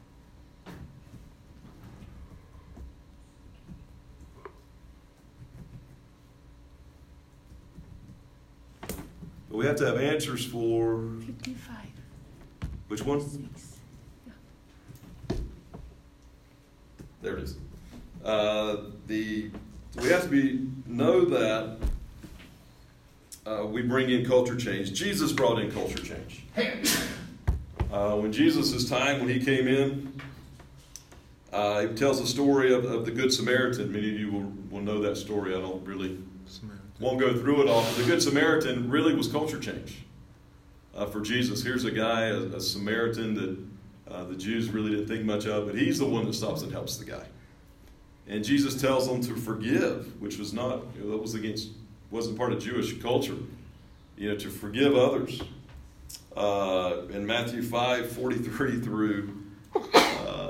But we have to have answers for fifty-five. Which one? Six. Yeah. There it is. Uh, the we have to be know that uh, we bring in culture change. Jesus brought in culture change. Uh, when Jesus' time, when he came in, uh, he tells the story of, of the Good Samaritan. Many of you will, will know that story. I don't really won't go through it all. But the Good Samaritan really was culture change uh, for Jesus. Here's a guy, a, a Samaritan that uh, the Jews really didn't think much of, but he's the one that stops and helps the guy. And Jesus tells them to forgive, which was not, you know, that was against, wasn't part of Jewish culture, you know, to forgive others. Uh, in Matthew five forty-three through uh,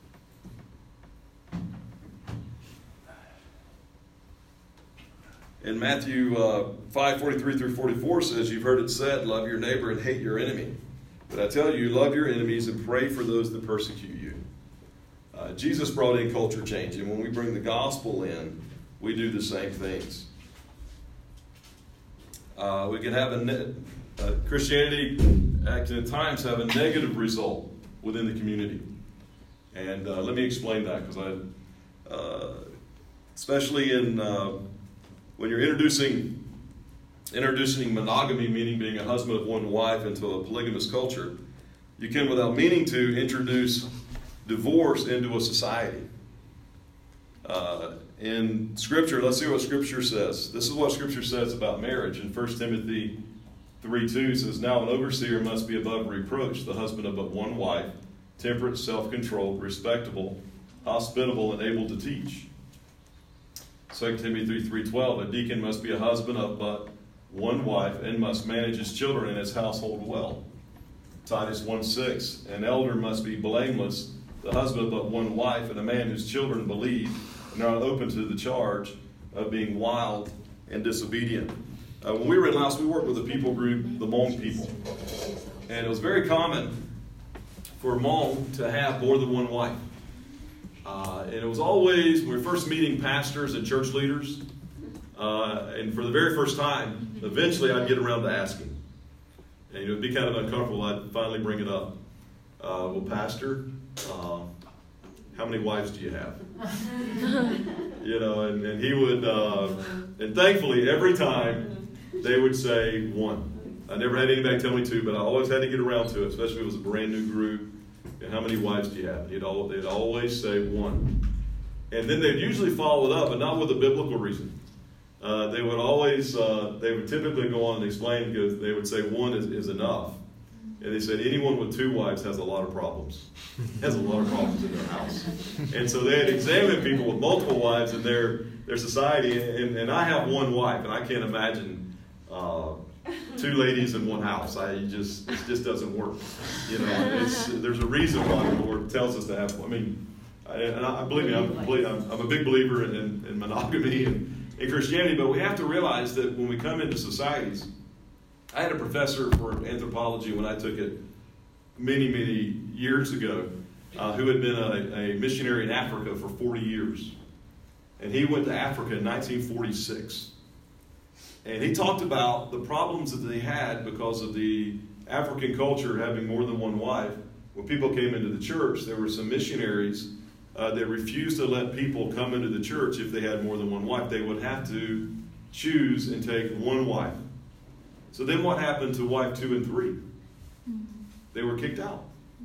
in Matthew uh, five forty-three through forty-four says, "You've heard it said, love your neighbor and hate your enemy. But I tell you, love your enemies and pray for those that persecute you." Uh, Jesus brought in culture change, and when we bring the gospel in, we do the same things. Uh, we can have a ne- uh, Christianity can at times have a negative result within the community, and uh, let me explain that, because I, uh, especially in uh, when you're introducing introducing monogamy, meaning being a husband of one wife, into a polygamous culture, you can, without meaning to, introduce divorce into a society. Uh, in Scripture, let's see what Scripture says. This is what Scripture says about marriage. In First Timothy three two says, "Now an overseer must be above reproach, the husband of but one wife, temperate, self-controlled, respectable, hospitable, and able to teach." Second Timothy three twelve, "A deacon must be a husband of but one wife and must manage his children and his household well." Titus one six, "An elder must be blameless, the husband of but one wife, and a man whose children believe and are open to the charge of being wild and disobedient." Uh, when we were in Laos, we worked with a people group, the Hmong people. And it was very common for Hmong to have more than one wife. Uh, and it was always, when we were first meeting pastors and church leaders, uh, and for the very first time, eventually I'd get around to asking. And it would be kind of uncomfortable. I'd finally bring it up. Uh, well, Pastor, uh, how many wives do you have? You know, and, and he would, uh, and thankfully every time they would say one. I never had anybody tell me two, but I always had to get around to it, especially if it was a brand new group. And how many wives do you have? They'd, all, they'd always say one. And then they'd usually follow it up, but not with a biblical reason. Uh, they would always, uh, they would typically go on and explain, because they would say one is, is enough. And they said anyone with two wives has a lot of problems. Has a lot of problems in their house. And so they had examined people with multiple wives in their, their society. And, and I have one wife, and I can't imagine uh, two ladies in one house. I just, it just doesn't work. You know, it's, there's a reason why the Lord tells us to have, I mean, I, and I, believe me, I'm, complete, I'm, I'm a big believer in, in, in monogamy and in Christianity, but we have to realize that when we come into societies, I had a professor for anthropology when I took it many, many years ago, uh, who had been a, a missionary in Africa for forty years. And he went to Africa in nineteen forty-six. And he talked about the problems that they had because of the African culture having more than one wife. When people came into the church, there were some missionaries uh, that refused to let people come into the church if they had more than one wife. They would have to choose and take one wife. So then what happened to wife two and three? They were kicked out.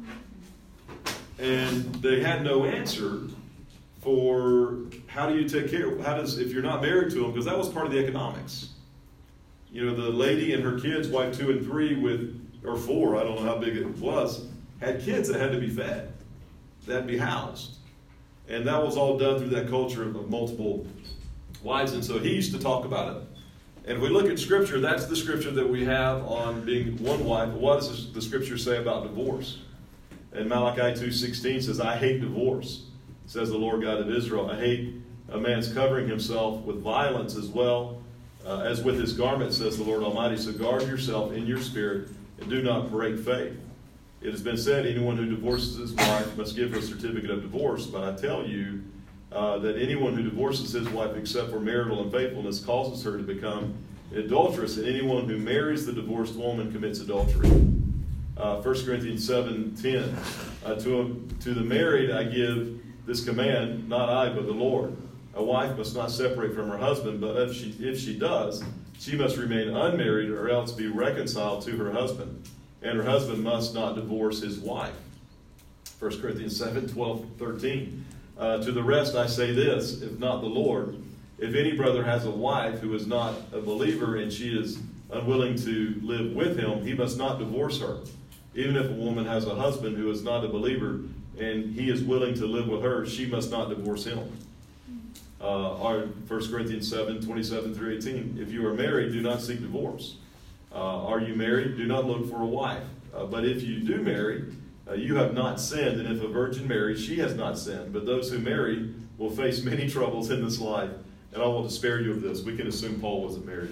And they had no answer for how do you take care, how does, if you're not married to them, because that was part of the economics. You know, the lady and her kids, wife two and three with, or four, I don't know how big it was, had kids that had to be fed, that had to be housed. And that was all done through that culture of multiple wives. And so he used to talk about it. And if we look at Scripture, that's the Scripture that we have on being one wife. What does the Scripture say about divorce? And Malachi two sixteen says, I hate divorce, says the Lord God of Israel. I hate a man's covering himself with violence as well uh, as with his garment, says the Lord Almighty. So guard yourself in your spirit and do not break faith. It has been said, anyone who divorces his wife must give her a certificate of divorce. But I tell you uh, that anyone who divorces his wife except for marital unfaithfulness causes her to become adulterous, and anyone who marries the divorced woman commits adultery. Uh, First Corinthians seven ten, uh, to, to the married I give this command, not I, but the Lord. A wife must not separate from her husband, but if she, if she does, she must remain unmarried or else be reconciled to her husband. And her husband must not divorce his wife. First Corinthians seven twelve thirteen. Uh, to the rest I say this, if not the Lord, if any brother has a wife who is not a believer and she is unwilling to live with him, he must not divorce her. Even if a woman has a husband who is not a believer and he is willing to live with her, she must not divorce him. Uh, our First Corinthians seven twenty-seven through eighteen. If you are married, do not seek divorce. Uh, are you married? Do not look for a wife. Uh, but if you do marry, uh, you have not sinned. And if a virgin marries, she has not sinned. But those who marry will face many troubles in this life. And I want to spare you of this. We can assume Paul wasn't married.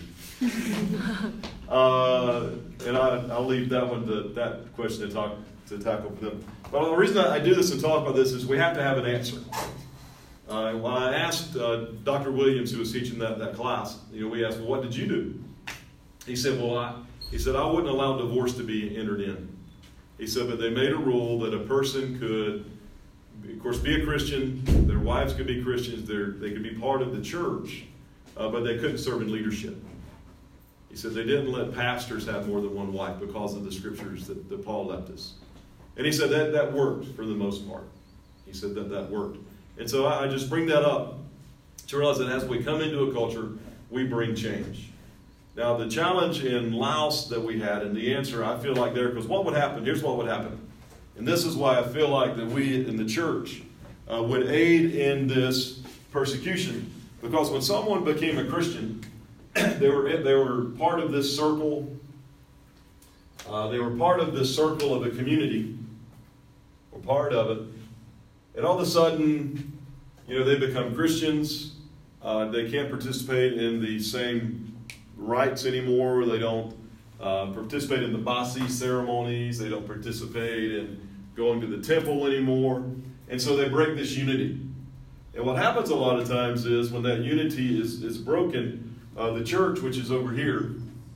uh, and I, I'll leave that one to that question to talk to tackle for them. But the reason I do this and talk about this is we have to have an answer. Uh, when I asked uh, Doctor Williams, who was teaching that, that class, you know, we asked, well, what did you do? He said, well, I, he said, I wouldn't allow divorce to be entered in. He said, but they made a rule that a person could, of course, be a Christian. Their wives could be Christians. They could be part of the church, uh, but they couldn't serve in leadership. He said they didn't let pastors have more than one wife because of the scriptures that, that Paul left us. And he said that that worked for the most part. He said that that worked. And so I, I just bring that up to realize that as we come into a culture, we bring change. Now, the challenge in Laos that we had, and the answer I feel like there, because what would happen, here's what would happen. And this is why I feel like that we in the church uh, would aid in this persecution. Because when someone became a Christian, they were they were part of this circle. Uh, they were part of this circle of a community, or part of it. And all of a sudden, you know, they become Christians. Uh, they can't participate in the same rites anymore. They don't uh, participate in the Basi ceremonies. They don't participate in going to the temple anymore. And so they break this unity. And what happens a lot of times is when that unity is, is broken, uh, the church, which is over here,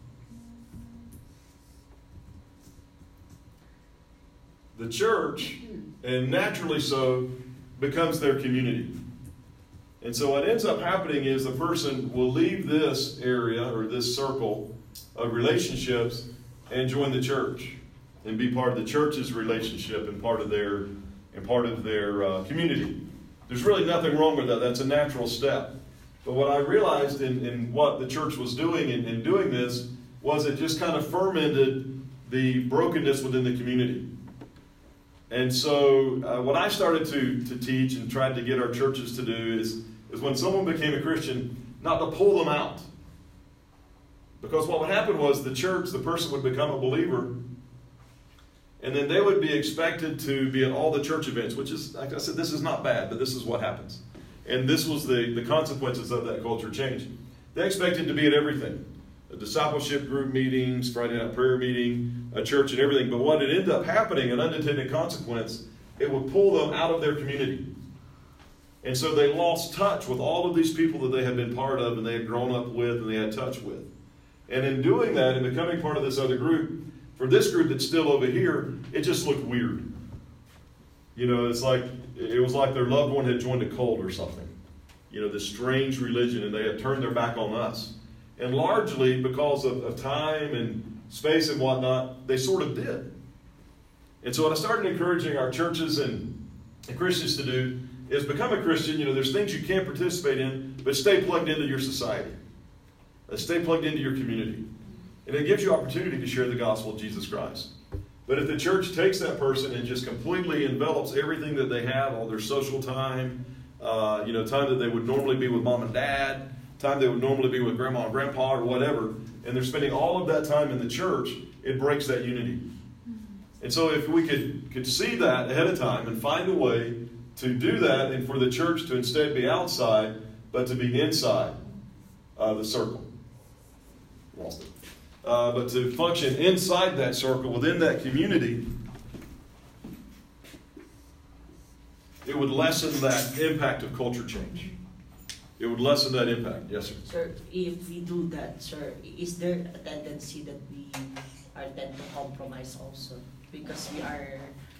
the church, and naturally so, becomes their community. And so what ends up happening is the person will leave this area or this circle of relationships and join the church and be part of the church's relationship and part of their and part of their uh, community. There's really nothing wrong with that. That's a natural step. But what I realized in, in what the church was doing in, in doing this was it just kind of fermented the brokenness within the community. And so uh, what I started to, to teach and tried to get our churches to do is, is when someone became a Christian, not to pull them out. Because what would happen was the church, the person would become a believer, and then they would be expected to be at all the church events, which is, like I said, this is not bad, but this is what happens. And this was the, the consequences of that culture change. They expected to be at everything. A discipleship group meetings, Friday night prayer meeting, a church and everything. But what had ended up happening, an unintended consequence, it would pull them out of their community. And so they lost touch with all of these people that they had been part of and they had grown up with and they had touch with. And in doing that and becoming part of this other group, for this group that's still over here, it just looked weird. You know, it's like, it was like their loved one had joined a cult or something. You know, this strange religion, and they had turned their back on us. And largely because of, of time and space and whatnot, they sort of did. And so what I started encouraging our churches and, and Christians to do is become a Christian. You know, there's things you can't participate in, but stay plugged into your society. Uh, stay plugged into your community. And it gives you opportunity to share the gospel of Jesus Christ. But if the church takes that person and just completely envelops everything that they have, all their social time, uh, you know, time that they would normally be with mom and dad, time they would normally be with grandma and grandpa or whatever, and they're spending all of that time in the church, it breaks that unity. And so if we could, could see that ahead of time and find a way to do that and for the church to instead be outside, but to be inside uh, the circle. Lost it. Uh, but to function inside that circle, within that community, it would lessen that impact of culture change. It would lessen that impact. Yes, sir. Sir, if we do that, sir, is there a tendency that we are tend to compromise also? Because we are,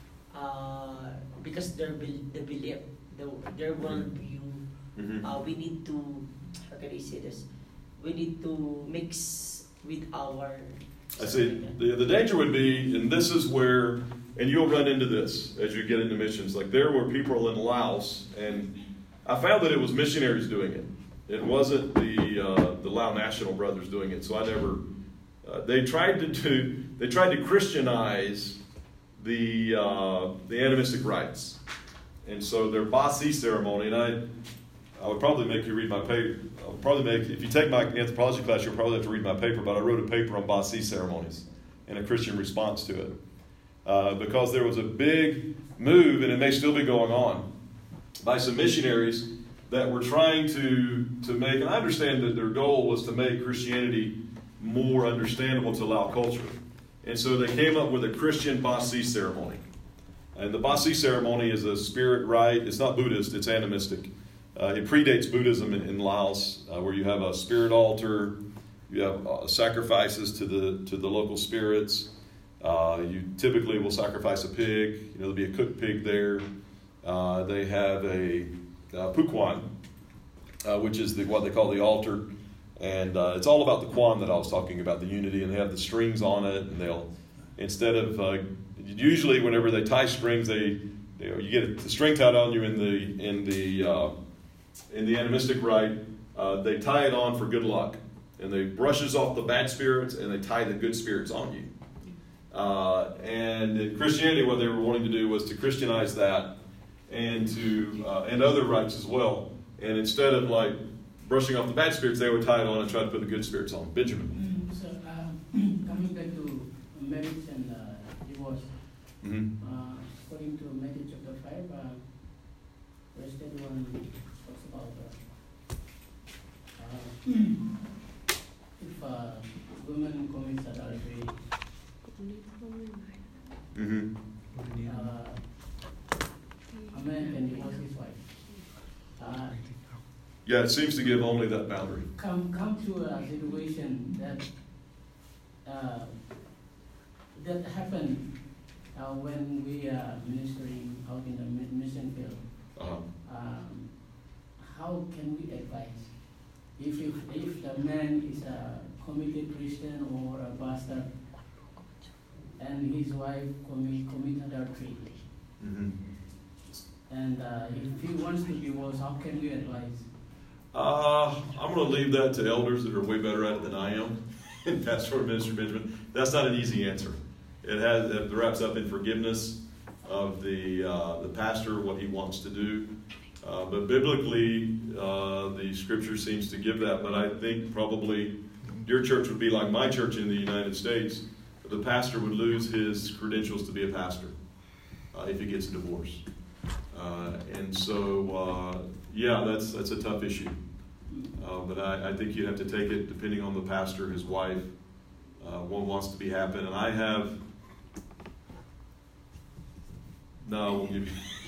uh, because their bel- the belief, the, their worldview, Mm-hmm. uh, we need to, how can I say this? We need to mix with our... I see. The, the danger would be, and this is where, and you'll run into this as you get into missions. Like there were people in Laos, and I found that it was missionaries doing it. It wasn't the uh, the Lao National Brothers doing it. So I never. Uh, they tried to do. They tried to Christianize the uh, the animistic rites, and so their Basi ceremony. And I, I would probably make you read my paper. I would probably make if you take my anthropology class, you'll probably have to read my paper. But I wrote a paper on Basi ceremonies and a Christian response to it, uh, because there was a big move, and it may still be going on, by some missionaries that were trying to, to make, and I understand that their goal was to make Christianity more understandable to Lao culture. And so they came up with a Christian Basi ceremony. And the Basi ceremony is a spirit rite. It's not Buddhist, it's animistic. Uh, it predates Buddhism in, in Laos, uh, where you have a spirit altar, you have uh, sacrifices to the to the local spirits. Uh, you typically will sacrifice a pig. You know, there'll be a cooked pig there. Uh, they have a uh, pukwan, uh, which is the, what they call the altar. And uh, it's all about the kwan that I was talking about, the unity. And they have the strings on it. And they'll, instead of, uh, usually whenever they tie strings, they, you know, you get the string tied on you in the in the uh, in the animistic rite. Uh, they tie it on for good luck, and they brushes off the bad spirits, and they tie the good spirits on you. Uh, and in Christianity, what they were wanting to do was to Christianize that, and to uh, and other rites as well. And instead of like brushing off the bad spirits, they would tie it on and try to put the good spirits on. Benjamin. Mm, so uh, coming back to marriage and uh, divorce, Mm-hmm. uh, according to Matthew chapter five, uh, verse thirty-one talks about uh, uh, if a woman commits adultery, Mm-hmm. uh, a man can divorce his wife. Uh, Yeah, it seems to give only that boundary. come come to a situation that uh, that happened uh, when we are ministering out in the mi- mission field. Uh-huh. Um, how can we advise if, if if the man is a committed Christian or a pastor and his wife commit commit adultery, Mm-hmm. and uh, if he wants to divorce, how can we advise? Uh, I'm going to leave that to elders that are way better at it than I am, in pastoral ministry management. That's not an easy answer. It has it wraps up in forgiveness of the uh, the pastor, what he wants to do. Uh, but biblically, uh, the Scripture seems to give that. But I think probably your church would be like my church in the United States. The pastor would lose his credentials to be a pastor uh, if he gets a divorce. Uh, and so, uh, yeah, that's that's a tough issue. Uh, but I, I think you'd have to take it depending on the pastor, his wife, uh, what wants to be happen. And I have, no, I won't give you,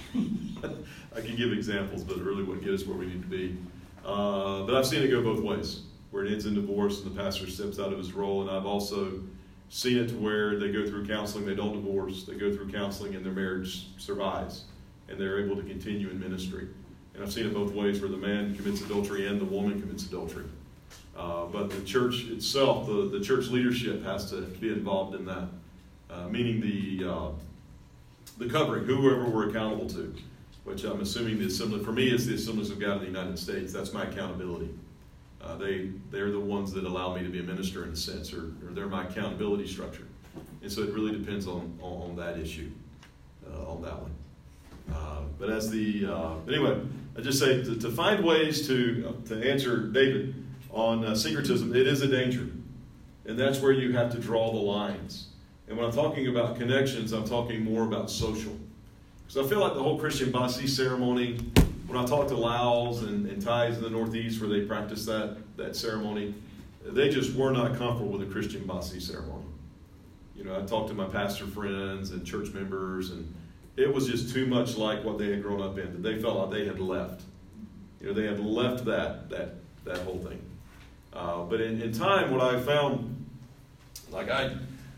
I can give examples, but it really wouldn't get us where we need to be. Uh, but I've seen it go both ways, where it ends in divorce and the pastor steps out of his role, and I've also seen it to where they go through counseling, they don't divorce, they go through counseling, and their marriage survives, and they're able to continue in ministry. And I've seen it both ways, where the man commits adultery and the woman commits adultery. Uh, but the church itself, the, the church leadership has to be involved in that, uh, meaning the uh, the covering, whoever we're accountable to, which I'm assuming the Assembly, for me, it's the Assemblies of God of the United States. That's my accountability. Uh, they, they're the ones that allow me to be a minister in a sense, or, or they're my accountability structure. And so it really depends on, on, on that issue, uh, on that one. Uh, but as the, uh, anyway, I just say to, to find ways to, uh, to answer David on uh, syncretism, it is a danger. And that's where you have to draw the lines. And when I'm talking about connections, I'm talking more about social. Because I feel like the whole Christian Basi ceremony, when I talk to Laos and, and Thais in the Northeast where they practice that, that ceremony, they just were not comfortable with the Christian Basi ceremony. You know, I talked to my pastor friends and church members, and it was just too much like what they had grown up in, that they felt like they had left. You know, they had left that that that whole thing. Uh, but in, in time, what I found, like I,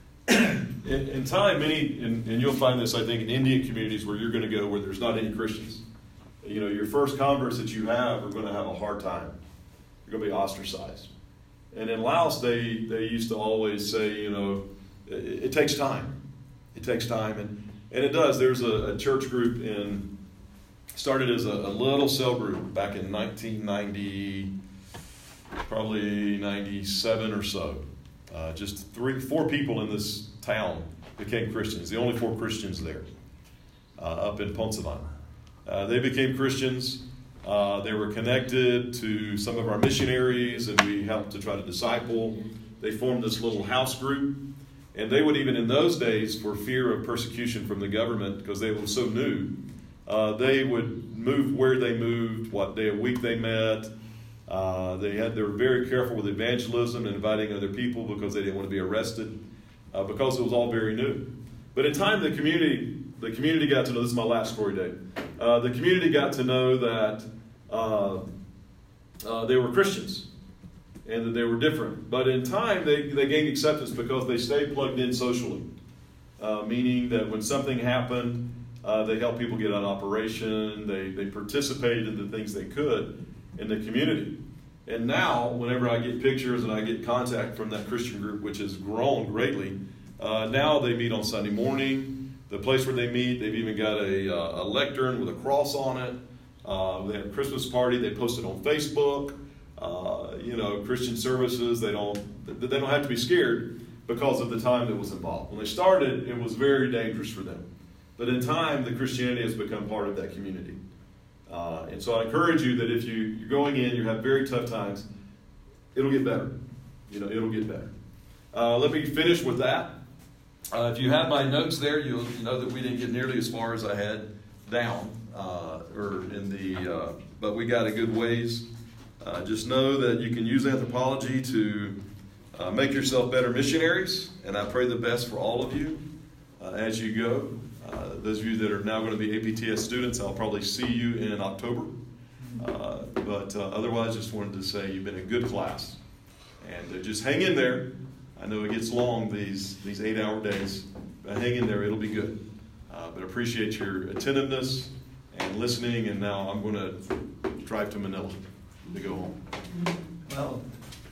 in, in time, many, and, and you'll find this, I think, in Indian communities where you're going to go where there's not any Christians. You know, your first converts that you have are going to have a hard time. You're going to be ostracized. And in Laos, they, they used to always say, you know, it, it takes time. It takes time. And, and it does. There's a, a church group in, started as a, a little cell group back in nineteen ninety, probably ninety-seven or so. Uh, just three, four people in this town became Christians. The only four Christians there, uh, up in Ponsavan. Uh, they became Christians. Uh, they were connected to some of our missionaries, and we helped to try to disciple. They formed this little house group, and they would even in those days, for fear of persecution from the government, because they were so new, uh, they would move where they moved, what day a week they met. Uh, they had they were very careful with evangelism and inviting other people because they didn't want to be arrested, uh, because it was all very new. But in time, the community the community got to know. This is my last story, Dave. Uh, the community got to know that uh, uh, they were Christians and that they were different. But in time, they they gained acceptance because they stayed plugged in socially, uh, meaning that when something happened, uh, they helped people get on operation. They they participated in the things they could in the community. And now, whenever I get pictures and I get contact from that Christian group, which has grown greatly, uh, now they meet on Sunday morning. The place where they meet, they've even got a, uh, a lectern with a cross on it. Uh, they have a Christmas party. They post it on Facebook. Uh, you know, Christian services. They don't they don't have to be scared because of the time that was involved. When they started, it was very dangerous for them. But in time, the Christianity has become part of that community. Uh, and so I encourage you that if you, you're going in, you have very tough times, it'll get better. You know, it'll get better. Uh, let me finish with that. Uh, if you have my notes there, you'll know that we didn't get nearly as far as I had down, uh, or in the, uh, but we got a good ways. Uh, just know that you can use anthropology to uh, make yourself better missionaries, and I pray the best for all of you uh, as you go. Uh, those of you that are now going to be A P T S students, I'll probably see you in October. Uh, but uh, otherwise, just wanted to say you've been a good class. And uh, just hang in there. I know it gets long, these, these eight-hour days. But hang in there. It'll be good. Uh, but appreciate your attentiveness and listening. And now I'm going to drive to Manila to go home. Well,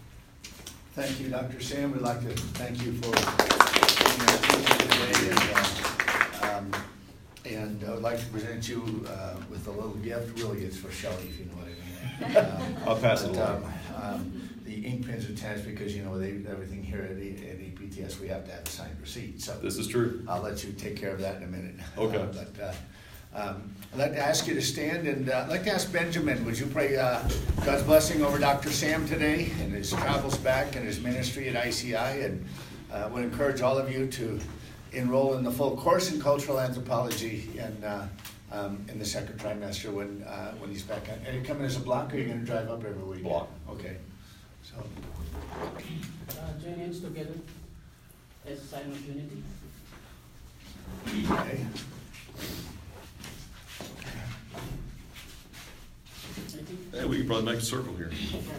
thank you, Doctor Sam. We'd like to thank you for being our teacher today. And, uh, Um, and I would like to present you uh, with a little gift. Really, it's for Shelley, if you know what I mean. Um, I'll pass it but, along. Um, um, the ink pens attached because, you know, they, everything here at, at A P T S, we have to have a signed receipt. So This is true. I'll let you take care of that in a minute. Okay. Uh, but uh, um, I'd like to ask you to stand, and uh, I'd like to ask Benjamin, would you pray uh, God's blessing over Doctor Sam today and his travels back and his ministry at I C I, and uh, would encourage all of you to enroll in the full course in cultural anthropology in, uh, um, in the second trimester when uh, when he's back. Are you coming as a block, or are you going to drive up every week? Block. Okay. So. Uh, join hands together as a sign of unity. Okay. Hey, we can probably make a circle here.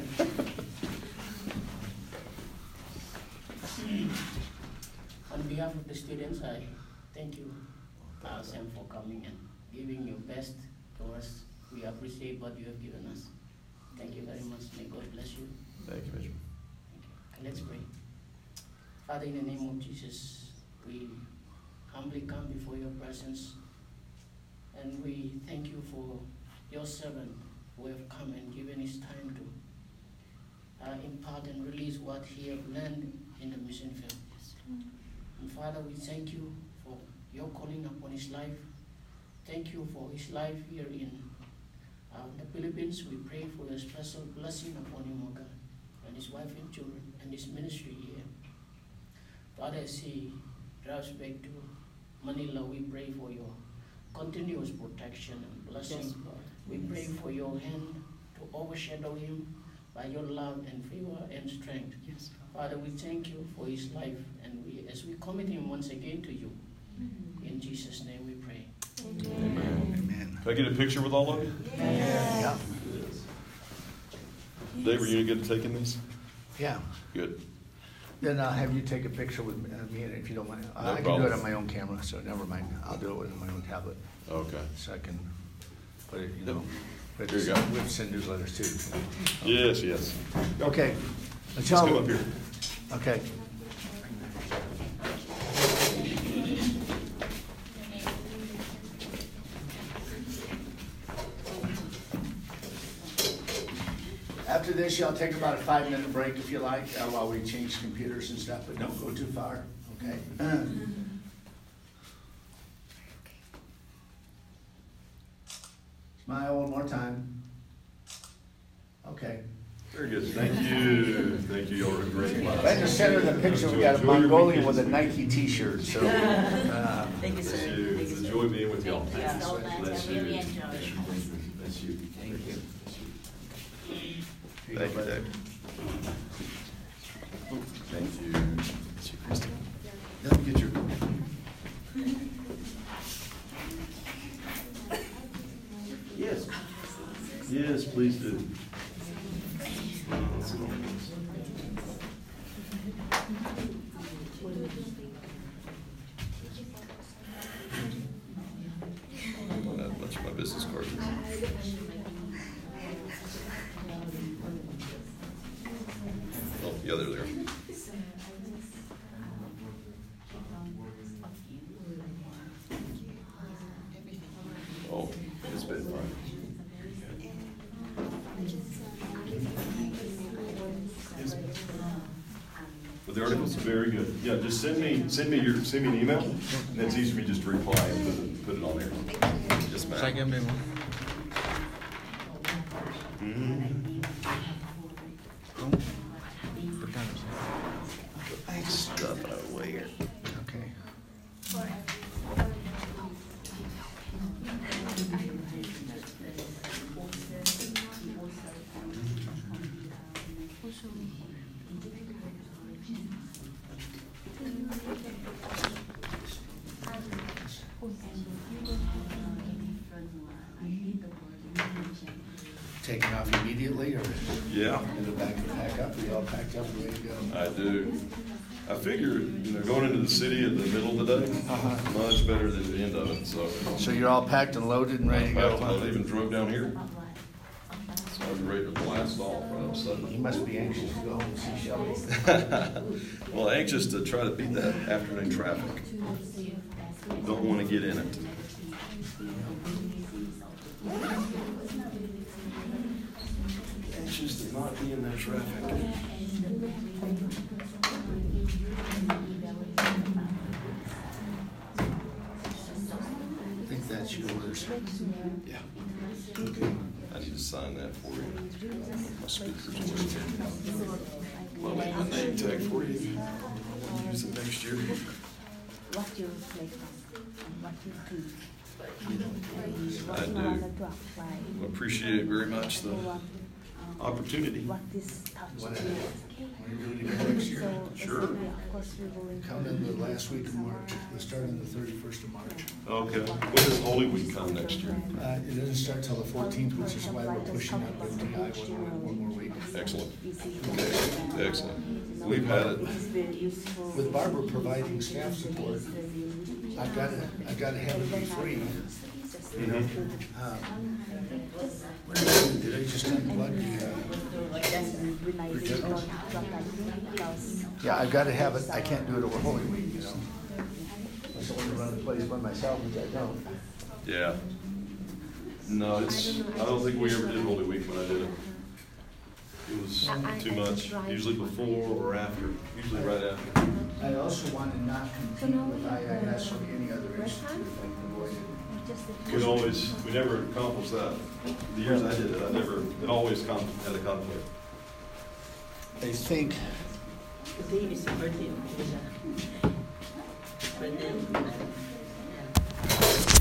On behalf of the students, I thank you, uh, Sam, for coming and giving your best to us. We appreciate what you have given us. Thank you very much. May God bless you. Thank you, Benjamin. Thank you. And let's pray. Father, in the name of Jesus, we humbly come before your presence, and we thank you for your servant who have come and given his time to uh, impart and release what he have learned in the mission field. And Father, we thank you for your calling upon his life. Thank you for his life here in uh, the Philippines. We pray for your special blessing upon him, O God, and his wife and children, and his ministry here. Father, as he drives back to Manila, we pray for your continuous protection and blessing. Yes, we pray for your hand to overshadow him by your love and favor and strength. Yes, Father, we thank you for his life, and we, as we commit him once again to you, in Jesus' name we pray. Amen. Can I get a picture with all of you? Yeah. Dave, are you good at taking these? Yeah. Good. Then I'll have you take a picture with uh, me, if you don't mind. No I can problem. do it on my own camera, so never mind. I'll do it with my own tablet, Okay. so I can put it, you know. But Here you go. we'll send newsletters too. Yes, yes. Okay. Let's come up here. Okay. After this, y'all take about a five-minute break if you like, uh, while we change computers and stuff, but don't go too far, okay? Smile one more time. Okay. Very good. Thank you. Thank you. You're a great class. Right in the center of the picture, we got a Enjoy your Mongolian weekend. with a Nike T-shirt, so. uh, Thank you, sir. Bless you. Thank you, sir. Enjoy being with y'all. Thank you so much. Bless I you. really enjoyed it. Bless you. Thank you. Thank you, Dave. Thank you. Thank you, Kristen. Let me get your. Yes. Yes, please do. Not much of my business card. Oh, yeah, they're there. Oh, it's been fine. But the article's very good. Yeah, just send me send me your send me an email, and it's easy for me just to reply and put it, put it on there. Just Matt. Mm. I stuff out of the way here. Okay. Taking off immediately, or Yeah, in the back and pack up? Are you all packed up and ready to go? I do. I figure, you know, going into the city at the middle of the day, Uh-huh. much better than the end of it. So, So you're all packed and loaded and ready to I I go? even drove down here, so I was ready to blast off right up You sudden. must be anxious to go home and see Shelby. Well, anxious to try to beat that afternoon traffic. Don't want to get in it. Anxious to not be in that traffic. I think that's yours. Yeah. Okay. I need to sign that for you. My speaker's working. I'll make my name tag for you. I'll use it next year. What you play and what you do. I do. Appreciate very much the opportunity. what this touch Wanna- is. Want to do it again next year? So, Sure. so, yeah, of course, we will Come in the last week of March. We start on the thirty-first of March. Okay. When does Holy Week come next year? Uh, it doesn't start till the fourteenth, which is why we're pushing out M T I one, one more week. Excellent. Okay. Excellent. We've had it. With Barbara providing staff support, I've got to, I've got to have it be free. Mhm. Um, what did I do? Did I just unplug the, uh, projectors? Yeah, I've got to have it, I can't do it over Holy Week, you know. I don't want to run the place by myself, which I don't. Yeah. No, it's, I don't think we ever did Holy Week when I did it. It was too much, usually before or after, usually right after. I also want to not compete with I I S or any other institute if I can avoid it. We always, we never accomplished that. The years I did it, I never, it always com- had a conflict. I think, Today is the birthday of Kuya. Birthday of Kuya. Yeah.